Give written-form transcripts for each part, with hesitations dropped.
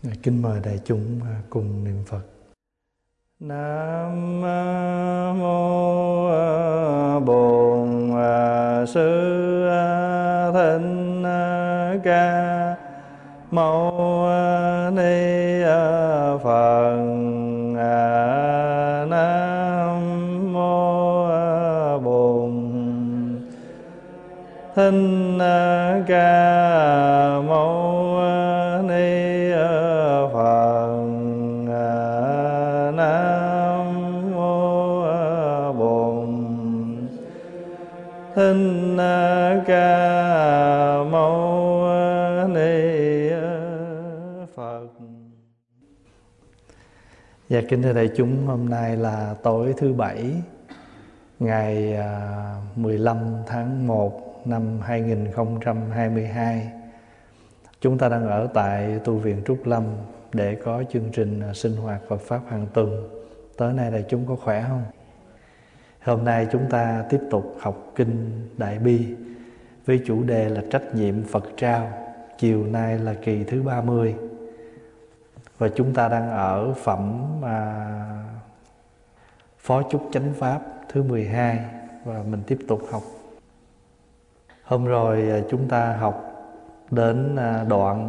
Kính mời đại chúng cùng niệm Phật. Nam mô Bổn Sư Thích Ca Mâu Ni Phật. Nam mô Bổn Thích Ca Mâu Ni Phật. Nam mô Bổn Thích Ca Mâu Ni Phật. Dạ kính thưa đại chúng, hôm nay là tối thứ Bảy, ngày 15 tháng 1 năm 2022. Chúng ta đang ở tại tu viện Trúc Lâm để có chương trình sinh hoạt Phật Pháp hàng tuần. Tối nay đại chúng có khỏe không? Hôm nay chúng ta tiếp tục học Kinh Đại Bi với chủ đề là trách nhiệm Phật trao. Chiều nay là kỳ thứ 30. Và chúng ta đang ở phẩm Phó Chúc Chánh Pháp thứ 12. Và mình tiếp tục học. Hôm rồi chúng ta học đến đoạn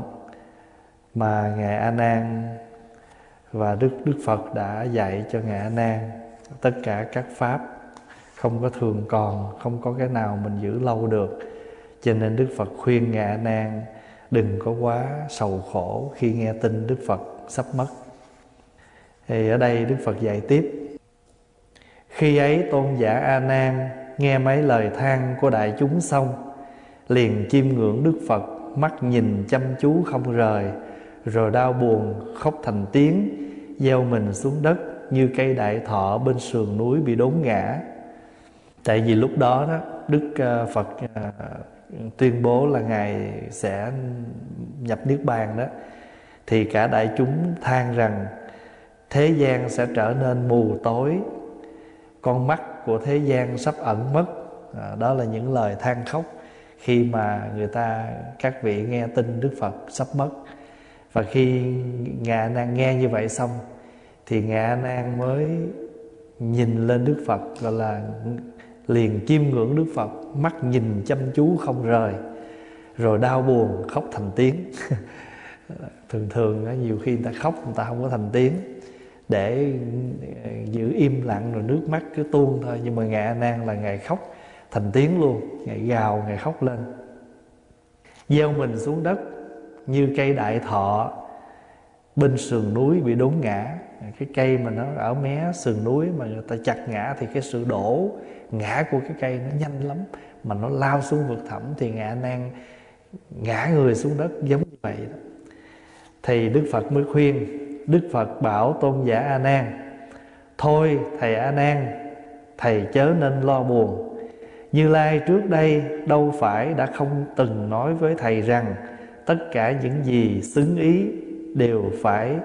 mà Ngài A Nan và Đức Phật đã dạy cho Ngài A Nan tất cả các pháp không có thường còn, không có cái nào mình giữ lâu được. Cho nên Đức Phật khuyên Ngài A Nan đừng có quá sầu khổ khi nghe tin Đức Phật sắp mất. Thì ở đây Đức Phật dạy tiếp: khi ấy tôn giả A Nan nghe mấy lời than của đại chúng xong, liền chiêm ngưỡng Đức Phật, mắt nhìn chăm chú không rời, rồi đau buồn khóc thành tiếng, gieo mình xuống đất như cây đại thọ bên sườn núi bị đốn ngã. Tại vì lúc đó Đức Phật tuyên bố là Ngài sẽ nhập Niết Bàn đó, thì cả đại chúng than rằng thế gian sẽ trở nên mù tối, con mắt của thế gian sắp ẩn mất. Đó là những lời than khóc khi mà các vị nghe tin Đức Phật sắp mất. Và khi Ngài A Nan nghe như vậy xong, thì Ngài A Nan mới nhìn lên Đức Phật, gọi là liền chiêm ngưỡng Đức Phật, mắt nhìn chăm chú không rời, rồi đau buồn khóc thành tiếng. Thường nhiều khi người ta khóc người ta không có thành tiếng, để giữ im lặng rồi nước mắt cứ tuôn thôi. Nhưng mà Ngài A Nan là Ngài khóc thành tiếng luôn, Ngài gào, Ngài khóc lên. Gieo mình xuống đất như cây đại thọ bên sườn núi bị đốn ngã. Cái cây mà nó ở mé sườn núi mà người ta chặt ngã, thì cái sự đổ ngã của cái cây nó nhanh lắm, mà nó lao xuống vực thẳm, thì Ngài A Nan ngã người xuống đất giống như vậy đó. Thì Đức Phật mới khuyên. Đức Phật bảo tôn giả A Nan: thôi thầy A Nan, thầy chớ nên lo buồn. Như Lai trước đây đâu phải đã không từng nói với thầy rằng tất cả những gì xứng ý đều phải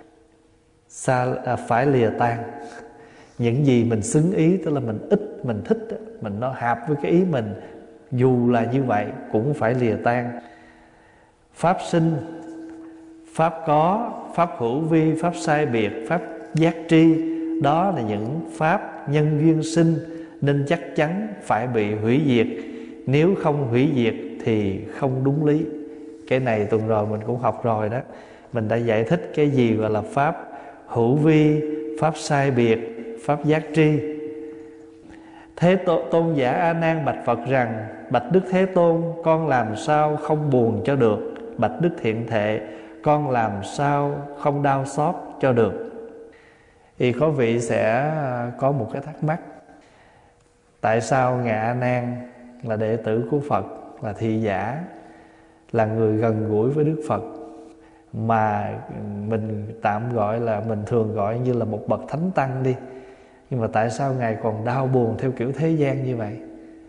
lìa tan. Những gì mình xứng ý, tức là mình mình thích, mình nó hợp với cái ý mình, dù là như vậy cũng phải lìa tan. Pháp sinh, pháp có, pháp hữu vi, pháp sai biệt, pháp giác tri, đó là những pháp nhân duyên sinh, nên chắc chắn phải bị hủy diệt. Nếu không hủy diệt thì không đúng lý. Cái này tuần rồi mình cũng học rồi đó. Mình đã giải thích cái gì gọi là pháp hữu vi, pháp sai biệt, pháp giác tri. Thế tôn giả A Nan bạch Phật rằng: bạch Đức Thế Tôn, con làm sao không buồn cho được? Bạch Đức Thiện Thệ, con làm sao không đau xót cho được? Thì có vị sẽ có một cái thắc mắc: tại sao Ngài A Nan là đệ tử của Phật, là thị giả, là người gần gũi với Đức Phật, mà mình tạm gọi là, mình thường gọi như là một bậc thánh tăng đi, nhưng mà tại sao Ngài còn đau buồn theo kiểu thế gian như vậy?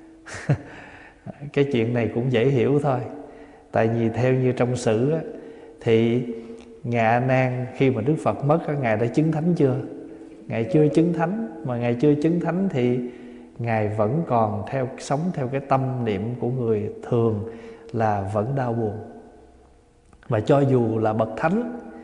Cái chuyện này cũng dễ hiểu thôi. Tại vì theo như trong sử á, thì Ngài A Nan khi mà Đức Phật mất, Ngài đã chứng thánh chưa? Ngài chưa chứng thánh. Mà Ngài chưa chứng thánh thì Ngài vẫn còn sống theo cái tâm niệm của người thường, là vẫn đau buồn. Và cho dù là bậc thánh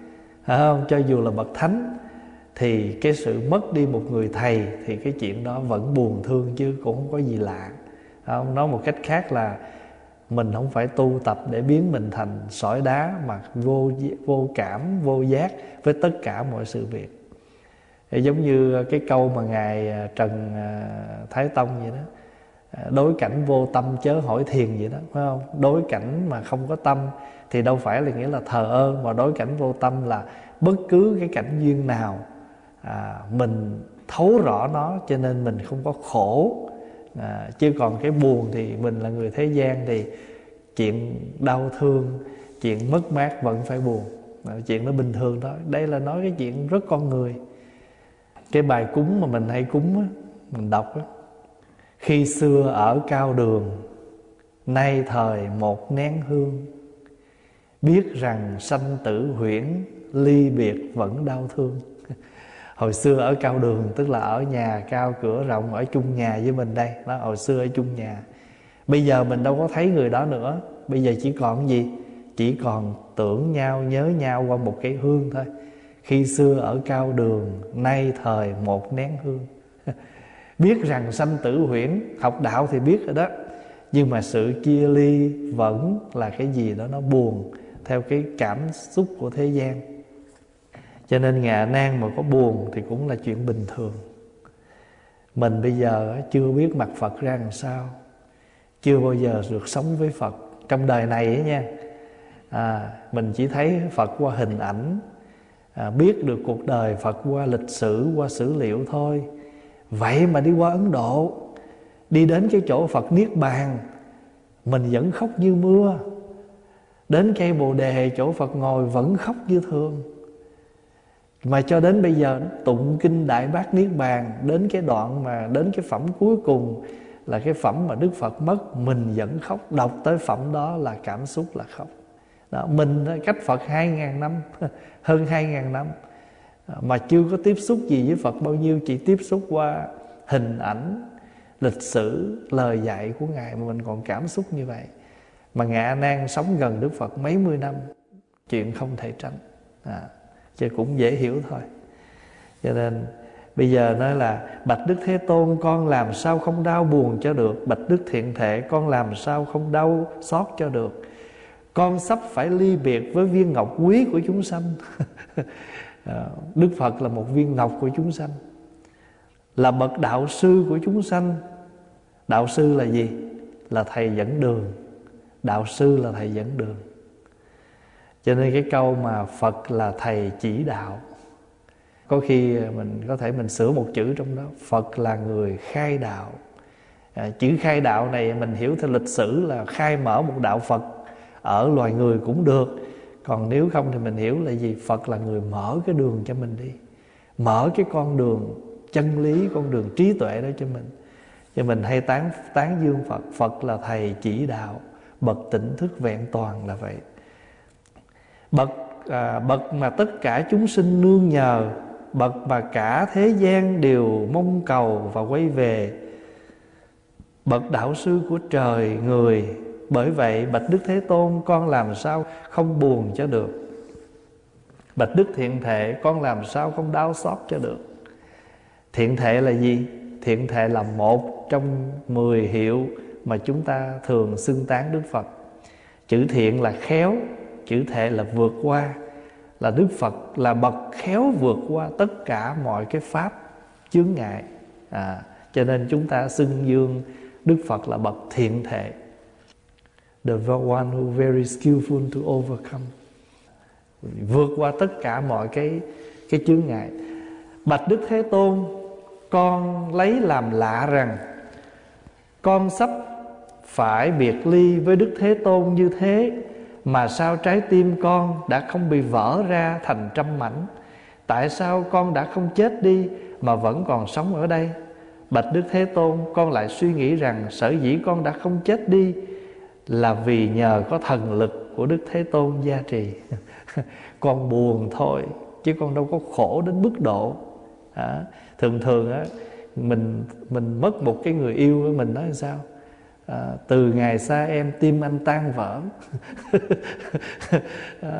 phải không? Cho dù là bậc thánh thì cái sự mất đi một người thầy thì cái chuyện đó vẫn buồn thương chứ cũng không có gì lạ. Không? Nói một cách khác là mình không phải tu tập để biến mình thành sỏi đá, mà vô cảm, vô giác với tất cả mọi sự việc. Thì giống như cái câu mà Ngài Trần Thái Tông vậy đó, đối cảnh vô tâm chớ hỏi thiền vậy đó, phải không? Đối cảnh mà không có tâm thì đâu phải là nghĩa là thờ ơ, mà đối cảnh vô tâm là bất cứ cái cảnh duyên nào mình thấu rõ nó, cho nên mình không có khổ. Chứ còn cái buồn thì mình là người thế gian thì chuyện đau thương, chuyện mất mát vẫn phải buồn. Chuyện đó bình thường đó. Đây là nói cái chuyện rất con người. Cái bài cúng mà mình hay cúng á, mình đọc á: khi xưa ở cao đường, nay thời một nén hương, biết rằng sanh tử huyễn, ly biệt vẫn đau thương. Hồi xưa ở cao đường tức là ở nhà cao cửa rộng, ở chung nhà với mình đây đó. Hồi xưa ở chung nhà. Bây giờ mình đâu có thấy người đó nữa. Bây giờ chỉ còn gì? Chỉ còn tưởng nhau, nhớ nhau qua một cái hương thôi. Khi xưa ở cao đường, nay thời một nén hương. Biết rằng sanh tử huyễn, học đạo thì biết rồi đó, nhưng mà sự chia ly vẫn là cái gì đó nó buồn theo cái cảm xúc của thế gian. Cho nên Ngài A Nan mà có buồn thì cũng là chuyện bình thường. Mình bây giờ chưa biết mặt Phật ra làm sao, chưa bao giờ được sống với Phật trong đời này ấy nha. Mình chỉ thấy Phật qua hình ảnh, biết được cuộc đời Phật qua lịch sử, qua sử liệu thôi. Vậy mà đi qua Ấn Độ, đi đến cái chỗ Phật Niết Bàn, mình vẫn khóc như mưa. Đến cây Bồ Đề chỗ Phật ngồi vẫn khóc như thường. Mà cho đến bây giờ tụng kinh Đại Bát Niết Bàn, đến cái đoạn mà đến cái phẩm cuối cùng là cái phẩm mà Đức Phật mất, mình vẫn khóc. Đọc tới phẩm đó là cảm xúc là khóc đó. Mình cách Phật 2.000 năm, hơn 2.000 năm, mà chưa có tiếp xúc gì với Phật bao nhiêu, chỉ tiếp xúc qua hình ảnh, lịch sử, lời dạy của Ngài mà mình còn cảm xúc như vậy. Mà Ngài A Nan sống gần Đức Phật mấy mươi năm, chuyện không thể tránh, chứ cũng dễ hiểu thôi. Cho nên bây giờ nói là: bạch Đức Thế Tôn, con làm sao không đau buồn cho được. Bạch Đức Thiện Thể, con làm sao không đau xót cho được. Con sắp phải ly biệt với viên ngọc quý của chúng sanh. Đức Phật là một viên ngọc của chúng sanh, là bậc đạo sư của chúng sanh. Đạo sư là gì? Là thầy dẫn đường. Đạo sư là thầy dẫn đường. Cho nên cái câu mà Phật là thầy chỉ đạo, có khi mình có thể mình sửa một chữ trong đó: Phật là người khai đạo. Chữ khai đạo này mình hiểu theo lịch sử là khai mở một đạo Phật ở loài người cũng được. Còn nếu không thì mình hiểu là gì? Phật là người mở cái đường cho mình đi, mở cái con đường chân lý, con đường trí tuệ đó cho mình. Cho mình hay tán dương Phật. Phật là thầy chỉ đạo, bậc tỉnh thức vẹn toàn là vậy. Bậc mà tất cả chúng sinh nương nhờ, bậc mà cả thế gian đều mong cầu và quay về, bậc đạo sư của trời người. Bởi vậy bạch Đức Thế Tôn, con làm sao không buồn cho được. Bạch Đức Thiện Thể, con làm sao không đau xót cho được. Thiện Thể là gì? Thiện Thể là một trong 10 hiệu mà chúng ta thường xưng tán Đức Phật. Chữ thiện là khéo, chữ thể là vượt qua. Là Đức Phật là bậc khéo vượt qua tất cả mọi cái pháp chướng ngại. Cho nên chúng ta xưng dương Đức Phật là bậc thiện thể. The one who very skillful to overcome, vượt qua tất cả mọi cái chướng ngại. Bạch Đức Thế Tôn, con lấy làm lạ rằng con sắp phải biệt ly với Đức Thế Tôn như thế, mà sao trái tim con đã không bị vỡ ra thành trăm mảnh? Tại sao con đã không chết đi mà vẫn còn sống ở đây? Bạch Đức Thế Tôn, con lại suy nghĩ rằng sở dĩ con đã không chết đi là vì nhờ có thần lực của Đức Thế Tôn gia trì. Con buồn thôi, chứ con đâu có khổ đến mức độ. Thường á, mình mất một cái người yêu của mình, nói sao? Từ ngày xa em tim anh tan vỡ.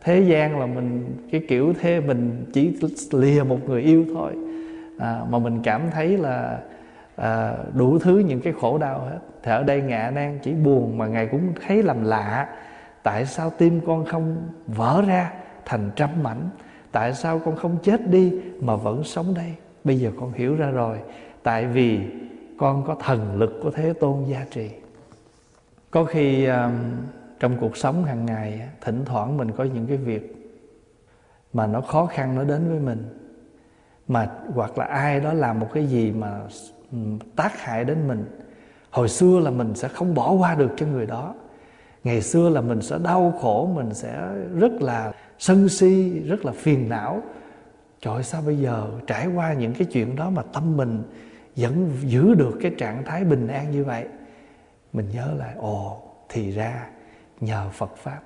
Thế gian là mình cái kiểu thế, mình chỉ lìa một người yêu thôi, mà mình cảm thấy là đủ thứ những cái khổ đau hết. Thì ở đây Ngài A Nan chỉ buồn, mà Ngài cũng thấy làm lạ. Tại sao tim con không vỡ ra thành trăm mảnh? Tại sao con không chết đi mà vẫn sống đây? Bây giờ con hiểu ra rồi. Tại vì con có thần lực của Thế Tôn gia trì. Có khi trong cuộc sống hàng ngày, thỉnh thoảng mình có những cái việc mà nó khó khăn nó đến với mình, mà hoặc là ai đó làm một cái gì mà tác hại đến mình. Hồi xưa là mình sẽ không bỏ qua được cho người đó. Ngày xưa là mình sẽ đau khổ, mình sẽ rất là sân si, rất là phiền não. Trời ơi, sao bây giờ trải qua những cái chuyện đó mà tâm mình vẫn giữ được cái trạng thái bình an như vậy? Mình nhớ lại, thì ra nhờ Phật Pháp.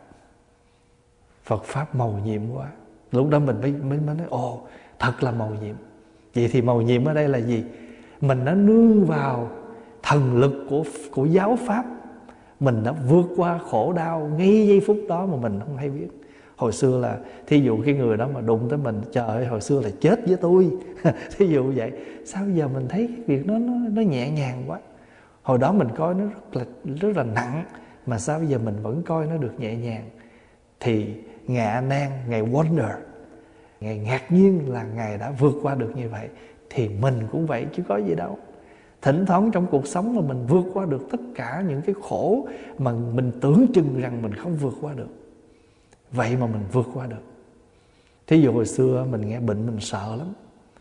Phật Pháp mầu nhiệm quá. Lúc đó mình mới nói, thật là mầu nhiệm. Vậy thì mầu nhiệm ở đây là gì? Mình đã nương vào thần lực của giáo Pháp. Mình đã vượt qua khổ đau ngay giây phút đó mà mình không hay biết. Hồi xưa là, thí dụ cái người đó mà đụng tới mình, trời ơi, hồi xưa là chết với tôi. Thí dụ vậy. Sao bây giờ mình thấy cái việc nó nhẹ nhàng quá. Hồi đó mình coi nó rất là nặng, mà sao bây giờ mình vẫn coi nó được nhẹ nhàng? Thì Ngài A Nan, Ngài wonder, Ngài ngạc nhiên là Ngài đã vượt qua được như vậy. Thì mình cũng vậy chứ có gì đâu. Thỉnh thoảng trong cuộc sống mà mình vượt qua được tất cả những cái khổ mà mình tưởng chừng rằng mình không vượt qua được. Vậy mà mình vượt qua được. Thí dụ hồi xưa mình nghe bệnh mình sợ lắm.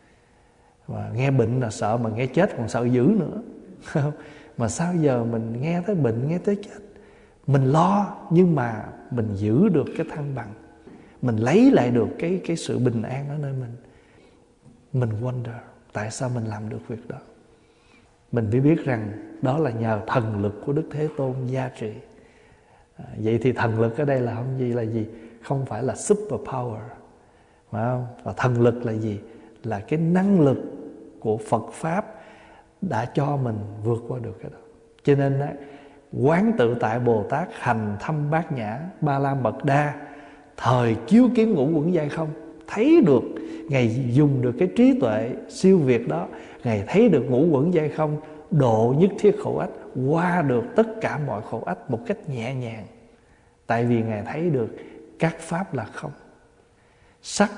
Và nghe bệnh là sợ, mà nghe chết còn sợ dữ nữa. Mà sao giờ mình nghe tới bệnh, nghe tới chết, mình lo, nhưng mà mình giữ được cái thăng bằng. Mình lấy lại được cái sự bình an ở nơi mình. Mình wonder tại sao mình làm được việc đó. Mình mới biết rằng đó là nhờ thần lực của Đức Thế Tôn gia trì. Vậy thì thần lực ở đây là gì? Không phải là super power, phải không? Và thần lực là gì? Là cái năng lực của Phật Pháp đã cho mình vượt qua được cái đó. Cho nên Quán Tự Tại Bồ Tát hành thâm Bát Nhã Ba La Mật Đa, thời chiếu kiến ngũ uẩn giai không, thấy được, Ngài dùng được cái trí tuệ siêu việt đó, Ngài thấy được ngũ uẩn giai không, độ nhất thiết khổ ách, qua được tất cả mọi khổ ách một cách nhẹ nhàng. Tại vì Ngài thấy được các pháp là không, sắc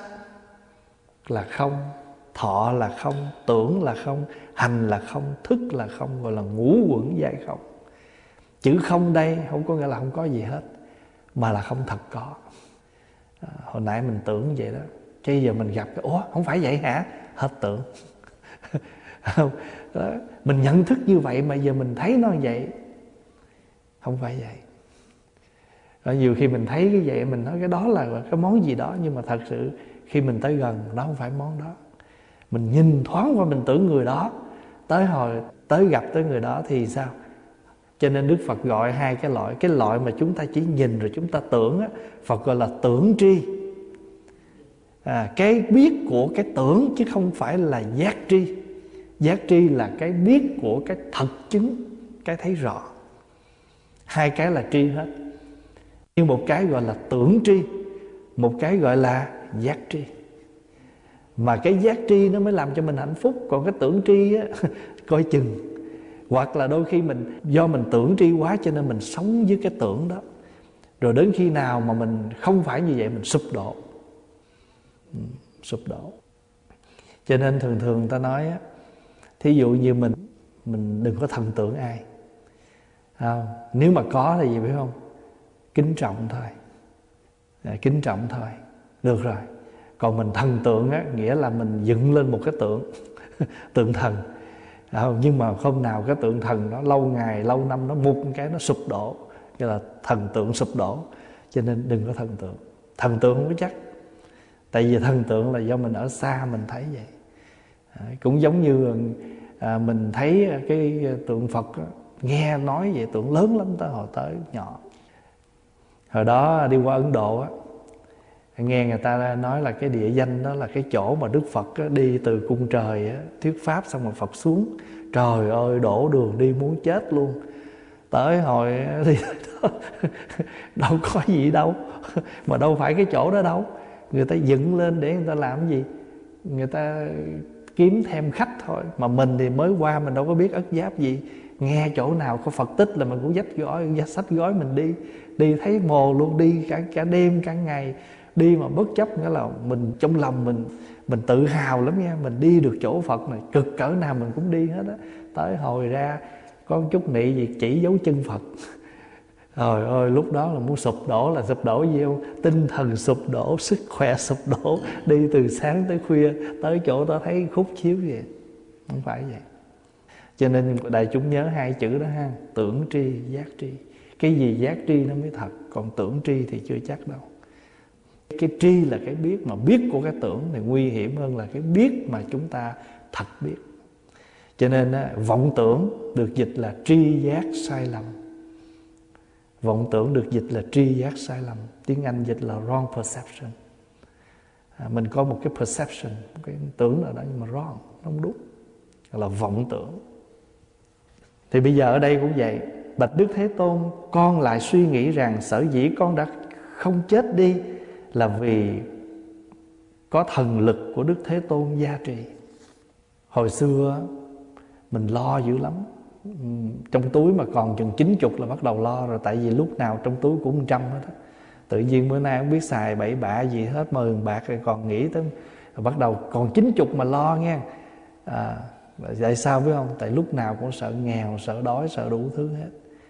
là không, thọ là không, tưởng là không, hành là không, thức là không, gọi là ngũ uẩn giai không. Chữ không đây không có nghĩa là không có gì hết, mà là không thật có. Hồi nãy mình tưởng vậy đó, chứ giờ mình gặp cái không phải vậy hả? Hết tưởng. Đó, mình nhận thức như vậy mà giờ mình thấy nó vậy. Không phải vậy. Rồi nhiều khi mình thấy cái vậy, mình nói cái đó là cái món gì đó, nhưng mà thật sự khi mình tới gần, nó không phải món đó. Mình nhìn thoáng qua mình tưởng người đó, tới gặp tới người đó thì sao? Cho nên Đức Phật gọi hai cái loại. Cái loại mà chúng ta chỉ nhìn rồi chúng ta tưởng á, Phật gọi là tưởng tri. Cái biết của cái tưởng chứ không phải là giác tri. Giác tri là cái biết của cái thật chứng, cái thấy rõ. Hai cái là tri hết. Nhưng một cái gọi là tưởng tri, một cái gọi là giác tri. Mà cái giác tri nó mới làm cho mình hạnh phúc. Còn cái tưởng tri á, coi chừng. Hoặc là đôi khi do mình tưởng tri quá cho nên mình sống với cái tưởng đó. Rồi đến khi nào mà mình không phải như vậy, mình sụp đổ. Sụp đổ. Cho nên thường ta nói á, thí dụ như mình đừng có thần tượng ai. Nếu mà có thì gì biết không? Kính trọng thôi. Kính trọng thôi. Được rồi. Còn mình thần tượng á, nghĩa là mình dựng lên một cái tượng tượng thần. Nhưng mà hôm nào cái tượng thần đó lâu ngày lâu năm nó mục cái nó sụp đổ, cái là thần tượng sụp đổ. Cho nên đừng có thần tượng. Thần tượng không có chắc. Tại vì thần tượng là do mình ở xa mình thấy vậy. Cũng giống như mình thấy cái tượng Phật đó, nghe nói vậy tượng lớn lắm, tới hồi tới nhỏ. Hồi đó đi qua Ấn Độ á, nghe người ta nói là cái địa danh đó là cái chỗ mà Đức Phật đi từ cung trời thuyết pháp xong rồi Phật xuống. Trời ơi, đổ đường đi muốn chết luôn. Tới hồi thì đâu có gì đâu, mà đâu phải cái chỗ đó đâu. Người ta dựng lên để người ta làm cái gì? Người ta kiếm thêm khách thôi. Mà mình thì mới qua, mình đâu có biết ất giáp gì. Nghe chỗ nào có Phật tích là mình cũng xách gói mình đi. Đi thấy mồ luôn, đi cả đêm cả ngày. Đi mà bất chấp, nghĩa là mình trong lòng mình tự hào lắm nha. Mình đi được chỗ Phật này, cực cỡ nào mình cũng đi hết á. Tới hồi ra có một chút nị gì chỉ dấu chân Phật. Trời ơi, lúc đó là muốn sụp đổ. Là sụp đổ gì không? Tinh thần sụp đổ, sức khỏe sụp đổ. Đi từ sáng tới khuya, tới chỗ đó thấy khúc chiếu vậy. Không phải vậy. Cho nên đại chúng nhớ hai chữ đó ha: tưởng tri, giác tri. Cái gì giác tri nó mới thật, còn tưởng tri thì chưa chắc đâu. Cái tri là cái biết, mà biết của cái tưởng thì nguy hiểm hơn là cái biết mà chúng ta thật biết. Cho nên vọng tưởng được dịch là tri giác sai lầm. Vọng tưởng được dịch là tri giác sai lầm. Tiếng Anh dịch là wrong perception. Mình có một cái perception, một cái tưởng ở đó nhưng mà wrong, không đúng, là vọng tưởng. Thì bây giờ ở đây cũng vậy. Bạch Đức Thế Tôn, con lại suy nghĩ rằng sở dĩ con đã không chết đi là vì có thần lực của Đức Thế Tôn gia trì. Hồi xưa mình lo dữ lắm. Trong túi mà còn chừng 90 là bắt đầu lo rồi. Tại vì lúc nào trong túi cũng 100 hết á. Tự nhiên bữa nay không biết xài bậy bạ gì hết, 10.000 bạc rồi còn nghĩ tới, rồi bắt đầu còn 90 mà lo nghe. Tại sao biết không? Tại lúc nào cũng sợ nghèo, sợ đói, sợ đủ thứ hết.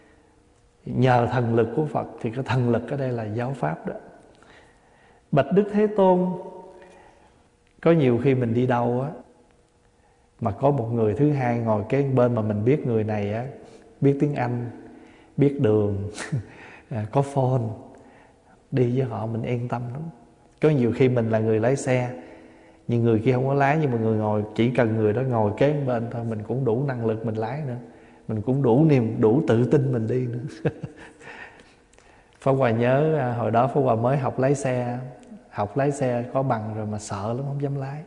Nhờ thần lực của Phật, thì cái thần lực ở đây là giáo pháp đó. Bạch Đức Thế Tôn, có nhiều khi mình đi đâu á, mà có một người thứ hai ngồi kế bên mà mình biết người này á, biết tiếng Anh, biết đường, có phone, đi với họ mình yên tâm lắm. Có nhiều khi mình là người lái xe, nhưng người kia không có lái, nhưng mà người ngồi, chỉ cần người đó ngồi kế bên thôi, mình cũng đủ năng lực mình lái nữa. Mình cũng đủ tự tin mình đi nữa. Pháp Hòa nhớ hồi đó Pháp Hòa mới học lái xe có bằng rồi mà sợ lắm, không dám lái.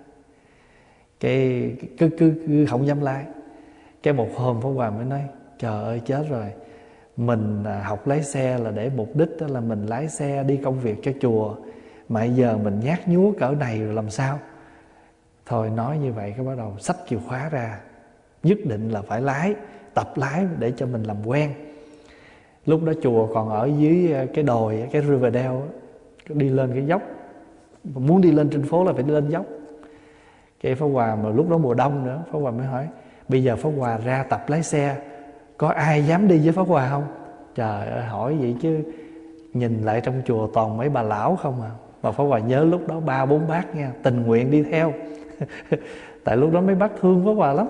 Cái cứ không dám lái. Cái một hôm Pháp Hòa mới nói: trời ơi chết rồi, mình học lái xe là để mục đích đó là mình lái xe đi công việc cho chùa, mà giờ mình nhát nhúa cỡ này rồi làm sao? Thôi nói như vậy, cái bắt đầu xách chìa khóa ra, nhất định là phải lái, tập lái để cho mình làm quen. Lúc đó chùa còn ở dưới cái đồi, cái Riverdale, đi lên cái dốc. Muốn đi lên trên phố là phải đi lên dốc. Cái Pháp Hòa mà lúc đó mùa đông nữa, Pháp Hòa mới hỏi: bây giờ Pháp Hòa ra tập lái xe, có ai dám đi với Pháp Hòa không? Trời ơi, hỏi vậy chứ nhìn lại trong chùa toàn mấy bà lão không à. Mà Pháp Hòa nhớ lúc đó 3-4 bác nha, tình nguyện đi theo. Tại lúc đó mấy bác thương Pháp Hòa lắm.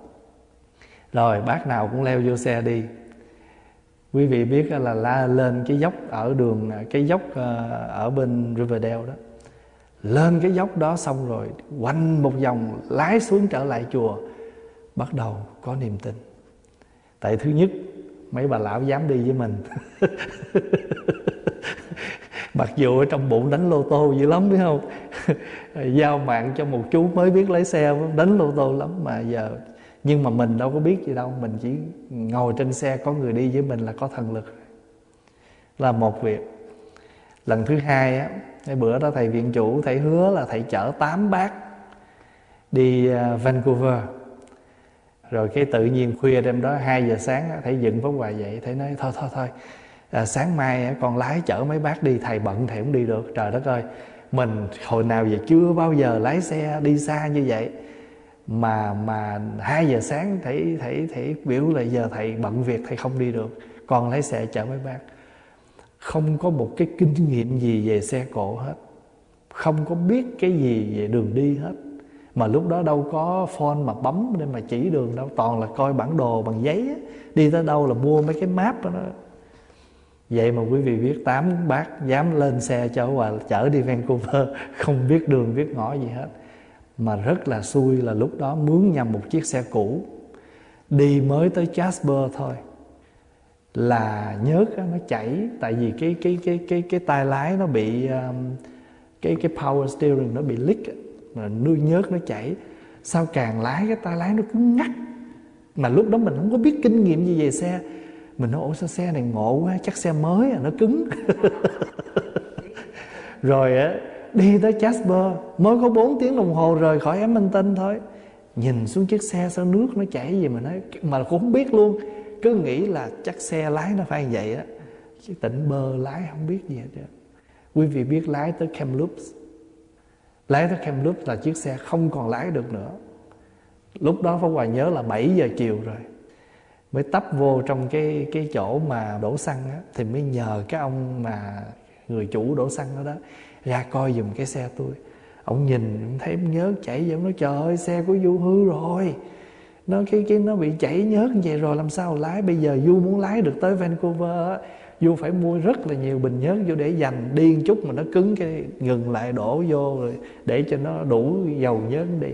Rồi bác nào cũng leo vô xe đi. Quý vị biết là la lên cái dốc ở đường, cái dốc ở bên Riverdale đó. Lên cái dốc đó xong rồi quanh một vòng lái xuống trở lại chùa, bắt đầu có niềm tin. Tại thứ nhất, mấy bà lão dám đi với mình. Mặc dù ở trong bụng đánh lô tô dữ lắm biết không. Giao mạng cho một chú mới biết lái xe, đánh lô tô lắm mà giờ. Nhưng mà mình đâu có biết gì đâu. Mình chỉ ngồi trên xe có người đi với mình là có thần lực, là một việc. Lần thứ hai á, cái bữa đó thầy viện chủ, thầy hứa là thầy chở 8 bác đi Vancouver. Rồi cái tự nhiên khuya đêm đó 2 giờ sáng á, thầy dựng Pháp Hòa dậy. Thầy nói thôi sáng mai á, con lái chở mấy bác đi. Thầy bận thầy không đi được. Trời đất ơi, mình hồi nào giờ chưa bao giờ lái xe đi xa như vậy. Mà 2 giờ sáng thầy biểu là giờ thầy bận việc, thầy không đi được, con lái xe chở mấy bác. Không có một cái kinh nghiệm gì về xe cộ hết, không có biết cái gì về đường đi hết. Mà lúc đó đâu có phone mà bấm để mà chỉ đường đâu, toàn là coi bản đồ bằng giấy á. Đi tới đâu là mua mấy cái map đó. Vậy mà quý vị biết 8 bác dám lên xe chở đi Vancouver, không biết đường biết ngõ gì hết. Mà rất là xui là lúc đó mướn nhầm một chiếc xe cũ, đi mới tới Jasper thôi là nhớt nó chảy. Tại vì cái tay lái nó bị cái power steering nó bị leak, mà nhớt nó chảy. Sao càng lái cái tay lái nó cứ ngắt. Mà lúc đó mình không có biết kinh nghiệm gì về xe, Mình nói ủa sao xe này ngộ quá, chắc xe mới nó cứng. Rồi á đi tới Jasper, mới có 4 tiếng đồng hồ rời khỏi Edmonton thôi, nhìn xuống chiếc xe sao nước nó chảy gì mà nói, mà cũng không biết luôn, cứ nghĩ là chắc xe lái nó phải vậy á, chứ tỉnh bơ lái không biết gì hết trơn. Quý vị biết lái tới Kamloops, lái tới Kamloops là chiếc xe không còn lái được nữa. Lúc đó Pháp Hòa nhớ là 7 giờ chiều rồi, mới tấp vô trong cái chỗ mà đổ xăng á, thì mới nhờ cái ông mà người chủ đổ xăng đó đó ra coi giùm cái xe tôi. Ông nhìn thấy nhớt chảy vậy, ông nói trời ơi xe của Du hư rồi, nó nó bị chảy nhớt như vậy rồi làm sao lái. Bây giờ Du muốn lái được tới Vancouver á, Du phải mua rất là nhiều bình nhớt vô để dành, đi một chút mà nó cứng cái ngừng lại đổ vô rồi để cho nó đủ dầu nhớt đi.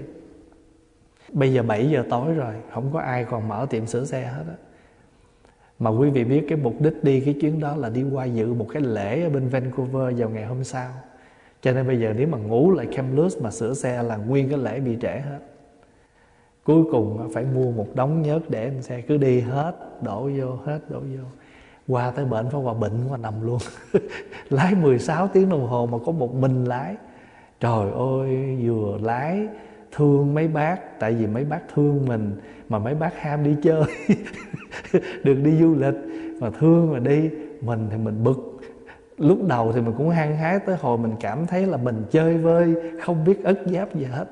Bây giờ 7 giờ tối rồi, không có ai còn mở tiệm sửa xe hết á. Mà quý vị biết cái mục đích đi cái chuyến đó là đi qua dự một cái lễ ở bên Vancouver vào ngày hôm sau. Cho nên bây giờ nếu mà ngủ lại Kamloops mà sửa xe là nguyên cái lễ bị trễ hết. Cuối cùng phải mua một đống nhớt để xe cứ đi hết, đổ vô, hết đổ vô. Qua tới bệnh Pháp Hòa bệnh qua nằm luôn. Lái 16 tiếng đồng hồ mà có một mình lái. Trời ơi, vừa lái thương mấy bác, tại vì mấy bác thương mình, mà mấy bác ham đi chơi. Được đi du lịch mà thương mà đi, mình thì mình bực. Lúc đầu thì mình cũng hăng hái, tới hồi mình cảm thấy là mình chơi vơi, không biết ất giáp gì hết.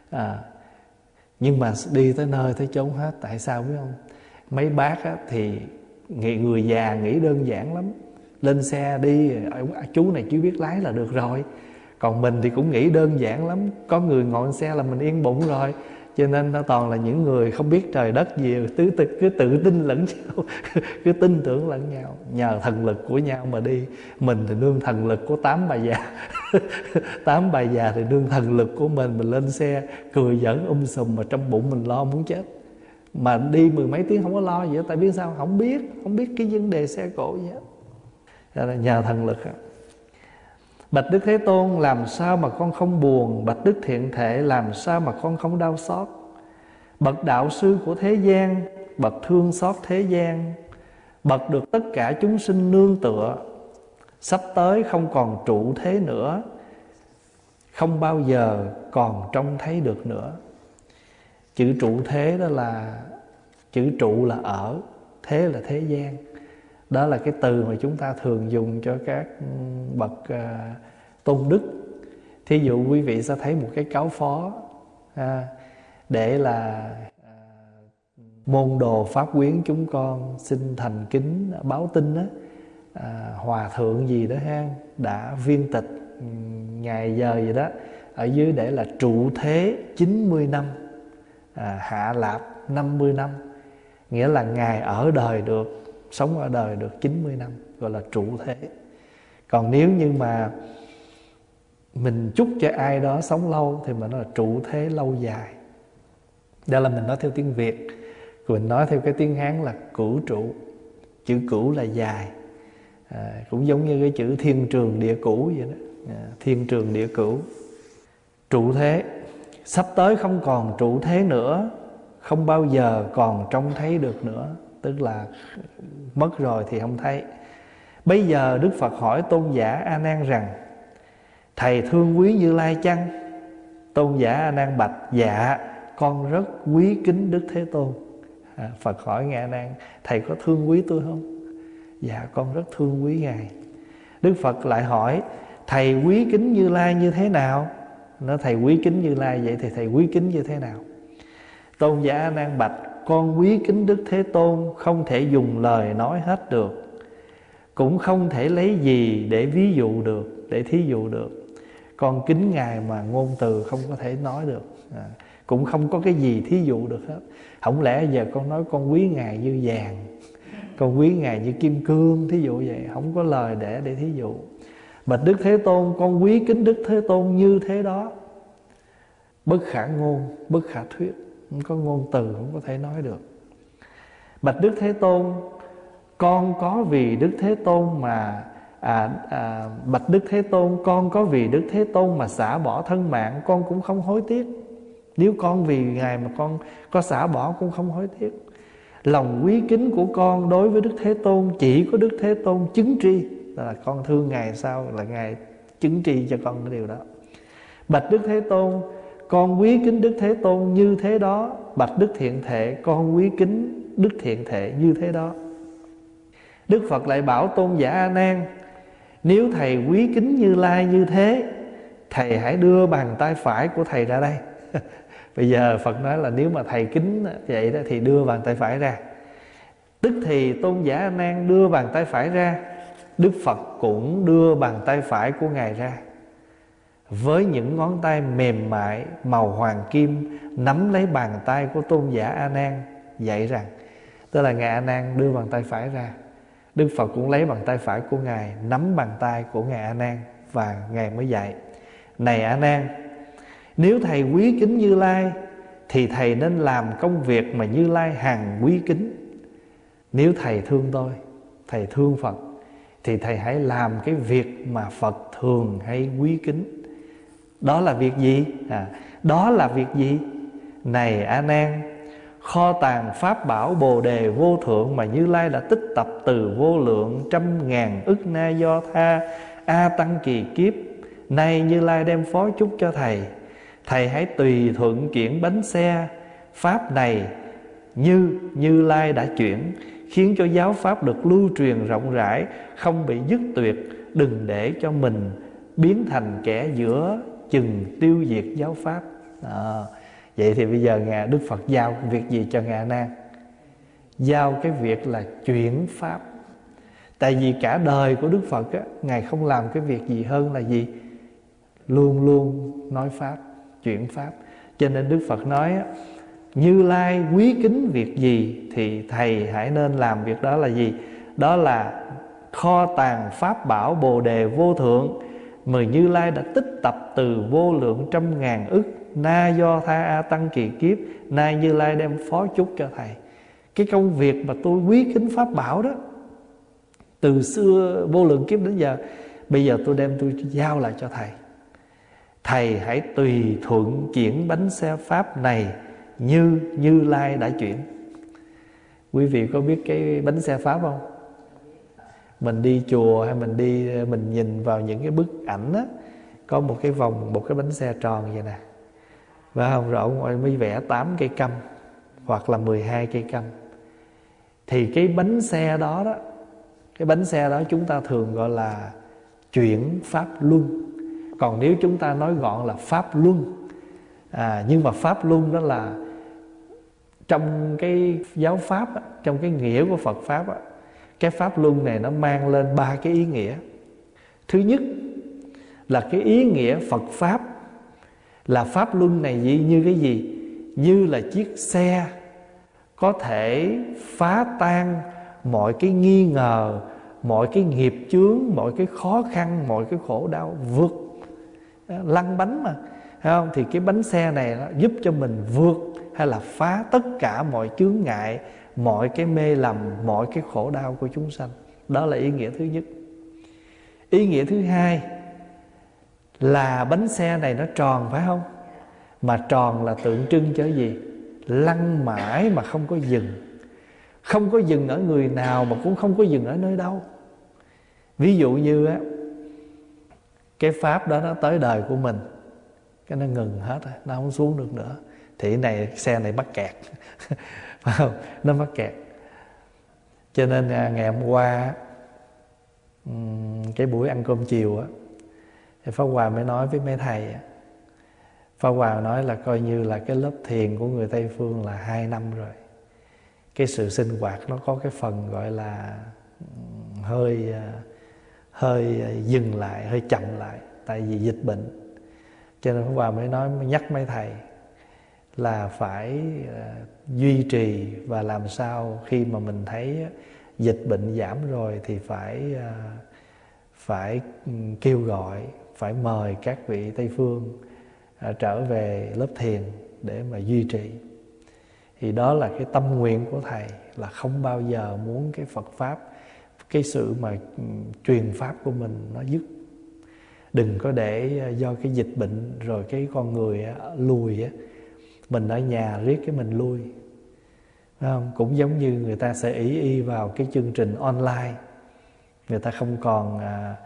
Nhưng mà đi tới nơi tới chốn hết. Tại sao biết không? Mấy bác á, thì người già nghĩ đơn giản lắm, lên xe đi, chú này chú biết lái là được rồi. Còn mình thì cũng nghĩ đơn giản lắm, có người ngồi xe là mình yên bụng rồi. Cho nên nó toàn là những người không biết trời đất gì, cứ tự tin lẫn nhau. Cứ tin tưởng lẫn nhau, nhờ thần lực của nhau mà đi. Mình thì nương thần lực của 8 bà già. 8 bà già thì nương thần lực của mình lên xe cười giỡn sùm, mà trong bụng mình lo muốn chết. Mà đi 10 mấy tiếng không có lo gì hết. Tại biết sao? Không biết cái vấn đề xe cộ gì hết. Đó là nhờ thần lực. Bạch Đức Thế Tôn, làm sao mà con không buồn? Bạch Đức Thiện Thể, làm sao mà con không đau xót? Bậc đạo sư của thế gian, bậc thương xót thế gian, bậc được tất cả chúng sinh nương tựa, sắp tới không còn trụ thế nữa, không bao giờ còn trông thấy được nữa. Chữ trụ thế đó là, chữ trụ là ở, thế là thế gian. Đó là cái từ mà chúng ta thường dùng cho các bậc tôn đức. Thí dụ quý vị sẽ thấy một cái cáo phó để là môn đồ pháp quyến chúng con xin thành kính báo tin đó, hòa thượng gì đó ha, đã viên tịch ngày giờ gì đó ở dưới để là trụ thế 90 năm, hạ lạp 50 năm, nghĩa là ngài ở đời được, sống ở đời được 90 năm, gọi là trụ thế. Còn nếu như mà mình chúc cho ai đó sống lâu thì mình nói là trụ thế lâu dài. Đó là mình nói theo tiếng Việt. Mình nói theo cái tiếng Hán là cửu trụ. Chữ cửu là dài, cũng giống như cái chữ thiên trường địa cửu vậy đó. Thiên trường địa cửu. Trụ thế, sắp tới không còn trụ thế nữa, không bao giờ còn trông thấy được nữa. Tức là mất rồi thì không thấy. Bây giờ Đức Phật hỏi tôn giả A Nan rằng: thầy thương quý Như Lai chăng? Tôn giả A Nan bạch: dạ, con rất quý kính Đức Thế Tôn. Phật hỏi ngài A Nan: thầy có thương quý tôi không? Dạ, con rất thương quý ngài. Đức Phật lại hỏi: thầy quý kính Như Lai như thế nào? Nói thầy quý kính Như Lai, vậy thì thầy quý kính như thế nào? Tôn giả A Nan bạch: con quý kính Đức Thế Tôn không thể dùng lời nói hết được, cũng không thể lấy gì để ví dụ được, để thí dụ được. Con kính ngài mà ngôn từ không có thể nói được, cũng không có cái gì thí dụ được hết. Không lẽ giờ con nói con quý ngài như vàng, con quý ngài như kim cương, thí dụ vậy, không có lời để thí dụ. Bạch Đức Thế Tôn, con quý kính Đức Thế Tôn như thế đó, bất khả ngôn, bất khả thuyết, không có ngôn từ, không có thể nói được. Bạch Đức Thế Tôn, con có vì Đức Thế Tôn mà bạch Đức Thế Tôn, con có vì Đức Thế Tôn mà xả bỏ thân mạng, con cũng không hối tiếc. Nếu con vì ngài mà con có xả bỏ cũng không hối tiếc. Lòng quý kính của con đối với Đức Thế Tôn chỉ có Đức Thế Tôn chứng tri, là con thương Ngài sao là Ngài chứng tri cho con cái điều đó. Bạch Đức Thế Tôn, con quý kính Đức Thế Tôn như thế đó. Bạch Đức Thiện Thệ, con quý kính Đức Thiện Thệ như thế đó. Đức Phật lại bảo tôn giả A Nan, nếu thầy quý kính Như Lai như thế, thầy hãy đưa bàn tay phải của thầy ra đây. Bây giờ Phật nói là nếu mà thầy kính vậy đó thì đưa bàn tay phải ra. Tức thì tôn giả A Nan đưa bàn tay phải ra, Đức Phật cũng đưa bàn tay phải của Ngài ra, với những ngón tay mềm mại màu hoàng kim nắm lấy bàn tay của tôn giả A Nan, dạy rằng, tức là Ngài A Nan đưa bàn tay phải ra, Đức Phật cũng lấy bàn tay phải của Ngài nắm bàn tay của Ngài A Nan, và Ngài mới dạy: này A Nan, nếu thầy quý kính Như Lai thì thầy nên làm công việc mà Như Lai hằng quý kính. Nếu thầy thương tôi, thầy thương Phật, thì thầy hãy làm cái việc mà Phật thường hay quý kính. Đó là việc gì? Đó là việc gì? Này A Nan, kho tàng pháp bảo Bồ Đề vô thượng mà Như Lai đã tích tập từ vô lượng trăm ngàn ức na do tha A tăng kỳ kiếp, nay Như Lai đem phó chúc cho thầy. Thầy hãy tùy thuận chuyển bánh xe pháp này như Như Lai đã chuyển, khiến cho giáo pháp được lưu truyền rộng rãi, không bị dứt tuyệt. Đừng để cho mình biến thành kẻ giữa chừng tiêu diệt giáo pháp. Vậy thì bây giờ Đức Phật giao việc gì cho Ngài A Nan? Giao cái việc là chuyển pháp. Tại vì cả đời của Đức Phật á, Ngài không làm cái việc gì hơn là gì? Luôn luôn nói pháp, chuyển pháp. Cho nên Đức Phật nói á, Như Lai quý kính việc gì thì thầy hãy nên làm việc đó là gì? Đó là kho tàng pháp bảo Bồ Đề vô thượng mà Như Lai đã tích tập từ vô lượng trăm ngàn ức na do tha a tăng kỳ kiếp, nay Như Lai đem phó chúc cho thầy. Cái công việc mà tôi quý kính pháp bảo đó, từ xưa vô lượng kiếp đến giờ, bây giờ tôi giao lại cho thầy. Thầy hãy tùy thuận chuyển bánh xe pháp này như Như Lai đã chuyển. Quý vị có biết cái bánh xe pháp không? Mình đi chùa hay mình nhìn vào những cái bức ảnh á, có một cái vòng, một cái bánh xe tròn vậy nè, và không rõ ngoài mới vẽ 8 cây căm hoặc là 12 cây căm. Thì cái bánh xe đó cái bánh xe đó chúng ta thường gọi là chuyển pháp luân. Còn nếu chúng ta nói gọn là pháp luân. Nhưng mà pháp luân đó là trong cái giáo pháp á, trong cái nghĩa của Phật pháp á, cái pháp luân này nó mang lên 3 cái ý nghĩa. Thứ nhất là cái ý nghĩa Phật pháp, là pháp luân này như cái gì? Như là chiếc xe có thể phá tan mọi cái nghi ngờ, mọi cái nghiệp chướng, mọi cái khó khăn, mọi cái khổ đau, vượt lăn bánh mà, thấy không? Thì cái bánh xe này nó giúp cho mình vượt hay là phá tất cả mọi chướng ngại, mọi cái mê lầm, mọi cái khổ đau của chúng sanh. Đó là ý nghĩa thứ nhất. Ý nghĩa thứ hai là bánh xe này nó tròn, phải không? Mà tròn là tượng trưng cho gì? Lăn mãi mà không có dừng. Không có dừng ở người nào mà cũng không có dừng ở nơi đâu. Ví dụ như á, cái pháp đó nó tới đời của mình, cái nó ngừng hết rồi, nó không xuống được nữa, thì cái xe này mắc kẹt. Phải không? Nó mắc kẹt. Cho nên ngày hôm qua cái buổi ăn cơm chiều á, thì Pháp Hòa mới nói với mấy thầy, Pháp Hòa nói là coi như là cái lớp thiền của người Tây Phương là 2 năm rồi. Cái sự sinh hoạt nó có cái phần gọi là hơi dừng lại, hơi chậm lại, tại vì dịch bệnh. Cho nên Pháp Hòa mới nhắc mấy thầy là phải duy trì, và làm sao khi mà mình thấy dịch bệnh giảm rồi thì phải kêu gọi, phải mời các vị Tây Phương trở về lớp thiền để mà duy trì. Thì đó là cái tâm nguyện của thầy, là không bao giờ muốn cái Phật pháp, cái sự mà truyền pháp của mình nó dứt. Đừng có để do cái dịch bệnh rồi cái con người lùi á, mình ở nhà riết cái mình lui. Phải không? Cũng giống như người ta sẽ ý y vào cái chương trình online, người ta không còn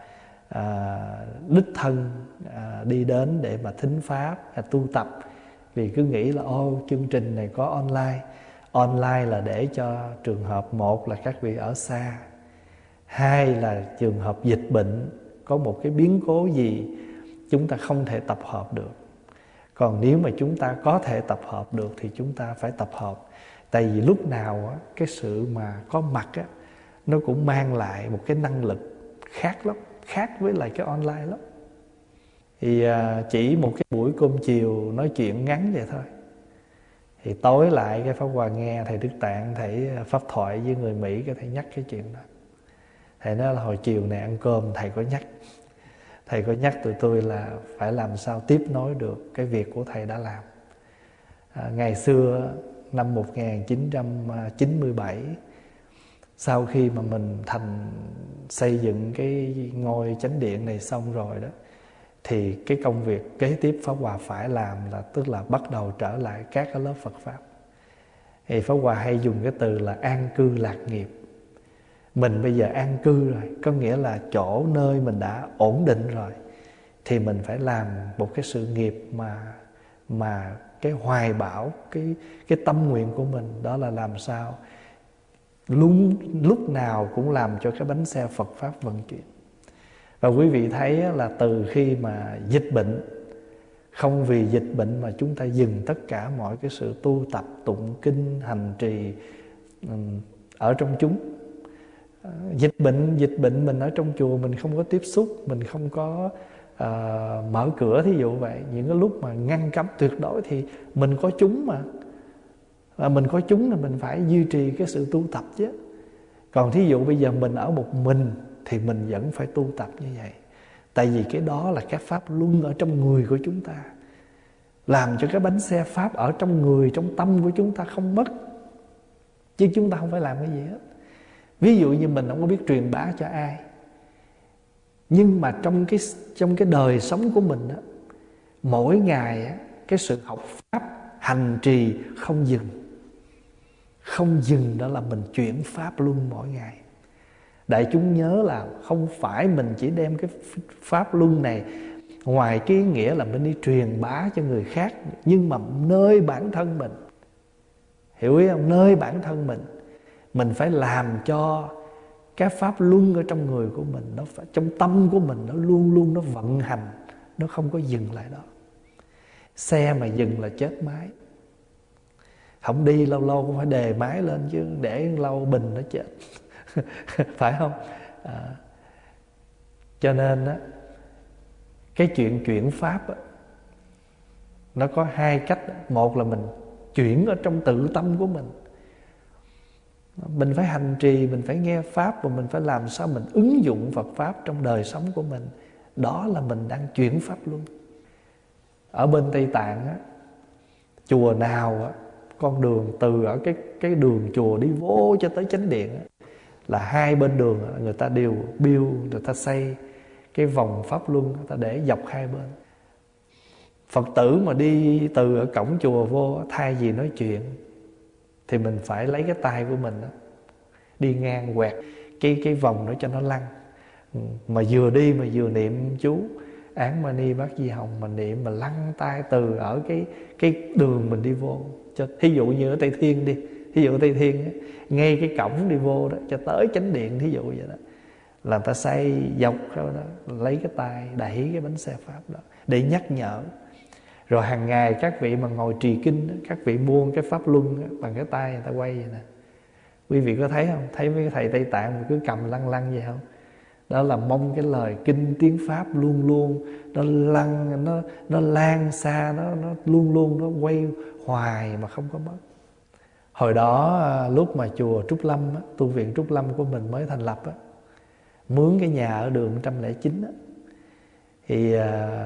đích thân đi đến để mà thính pháp hay tu tập, vì cứ nghĩ là chương trình này có online. Online là để cho trường hợp, một là các vị ở xa, hai là trường hợp dịch bệnh, có một cái biến cố gì chúng ta không thể tập hợp được. Còn nếu mà chúng ta có thể tập hợp được thì chúng ta phải tập hợp. Tại vì lúc nào á, cái sự mà có mặt á, nó cũng mang lại một cái năng lực khác lắm, khác với lại cái online lắm. Thì chỉ một cái buổi cơm chiều nói chuyện ngắn vậy thôi, thì tối lại cái Pháp Hòa nghe thầy Đức Tạng thầy pháp thoại với người Mỹ, cái thầy nhắc cái chuyện đó. Thầy nói là hồi chiều này ăn cơm thầy có nhắc tụi tôi là phải làm sao tiếp nối được cái việc của thầy đã làm. Ngày xưa năm 1997, sau khi mà mình xây dựng cái ngôi chánh điện này xong rồi đó, thì cái công việc kế tiếp Pháp Hòa phải làm là tức là bắt đầu trở lại các cái lớp Phật Pháp. Thì Pháp Hòa hay dùng cái từ là an cư lạc nghiệp. Mình bây giờ an cư rồi, có nghĩa là chỗ nơi mình đã ổn định rồi, thì mình phải làm một cái sự nghiệp mà cái hoài bão, cái tâm nguyện của mình đó là làm sao lúc nào cũng làm cho cái bánh xe Phật Pháp vận chuyển. Và quý vị thấy là từ khi mà dịch bệnh, không vì dịch bệnh mà chúng ta dừng tất cả mọi cái sự tu tập, tụng kinh, hành trì ở trong chúng. Dịch bệnh mình ở trong chùa mình không có tiếp xúc, mình không có mở cửa, thí dụ vậy. Những cái lúc mà ngăn cấm tuyệt đối thì mình có chúng mà. Mình có chúng là mình phải duy trì cái sự tu tập chứ. Còn thí dụ bây giờ mình ở một mình thì mình vẫn phải tu tập như vậy. Tại vì cái đó là các pháp luân ở trong người của chúng ta, làm cho cái bánh xe Pháp ở trong người, trong tâm của chúng ta không mất. Chứ chúng ta không phải làm cái gì hết. Ví dụ như mình không có biết truyền bá cho ai, nhưng mà trong cái đời sống của mình á, mỗi ngày á, cái sự học Pháp, hành trì không dừng. Không dừng đó là mình chuyển Pháp luân mỗi ngày. Đại chúng nhớ là không phải mình chỉ đem cái Pháp luân này ngoài cái ý nghĩa là mình đi truyền bá cho người khác, nhưng mà nơi bản thân mình. Hiểu ý không? Nơi bản thân mình phải làm cho cái pháp luân ở trong người của mình, nó phải, trong tâm của mình nó luôn luôn nó vận hành, nó không có dừng lại đó. Xe mà dừng là chết máy. Không đi lâu lâu cũng phải đề máy lên, chứ để lâu bình nó chết. Phải không? Cho nên á, cái chuyện chuyển pháp á, nó có hai cách. Một là mình chuyển ở trong tự tâm của mình. Mình phải hành trì, mình phải nghe Pháp, và mình phải làm sao mình ứng dụng Phật Pháp trong đời sống của mình. Đó là mình đang chuyển Pháp luân. Ở bên Tây Tạng á, chùa nào á, con đường từ ở cái đường chùa đi vô cho tới chánh điện á, là hai bên đường người ta đều người ta xây cái vòng Pháp luân, người ta để dọc hai bên. Phật tử mà đi từ ở cổng chùa vô, thay vì nói chuyện thì mình phải lấy cái tay của mình đó, đi ngang quẹt cái vòng đó cho nó lăn. Mà vừa đi mà vừa niệm chú Án Mani Bát Di Hồng, mà niệm mà lăn tay từ ở cái đường mình đi vô. Thí dụ như ở Tây Thiên đi, thí dụ ở Tây Thiên á, ngay cái cổng đi vô đó cho tới chánh điện, thí dụ vậy đó, là người ta xây dọc đó, lấy cái tay đẩy cái bánh xe Pháp đó để nhắc nhở. Rồi hàng ngày các vị mà ngồi trì kinh đó, các vị buông cái Pháp luân đó, bằng cái tay người ta quay vậy nè. Quý vị có thấy không? Thấy mấy thầy Tây Tạng mà cứ cầm lăn lăn vậy không? Đó là mong cái lời kinh tiếng Pháp luôn luôn nó lăn, nó lan xa, nó luôn luôn nó quay hoài mà không có mất. Hồi đó lúc mà chùa Trúc Lâm á, tu viện Trúc Lâm của mình mới thành lập á, mướn cái nhà ở đường 109 á, thì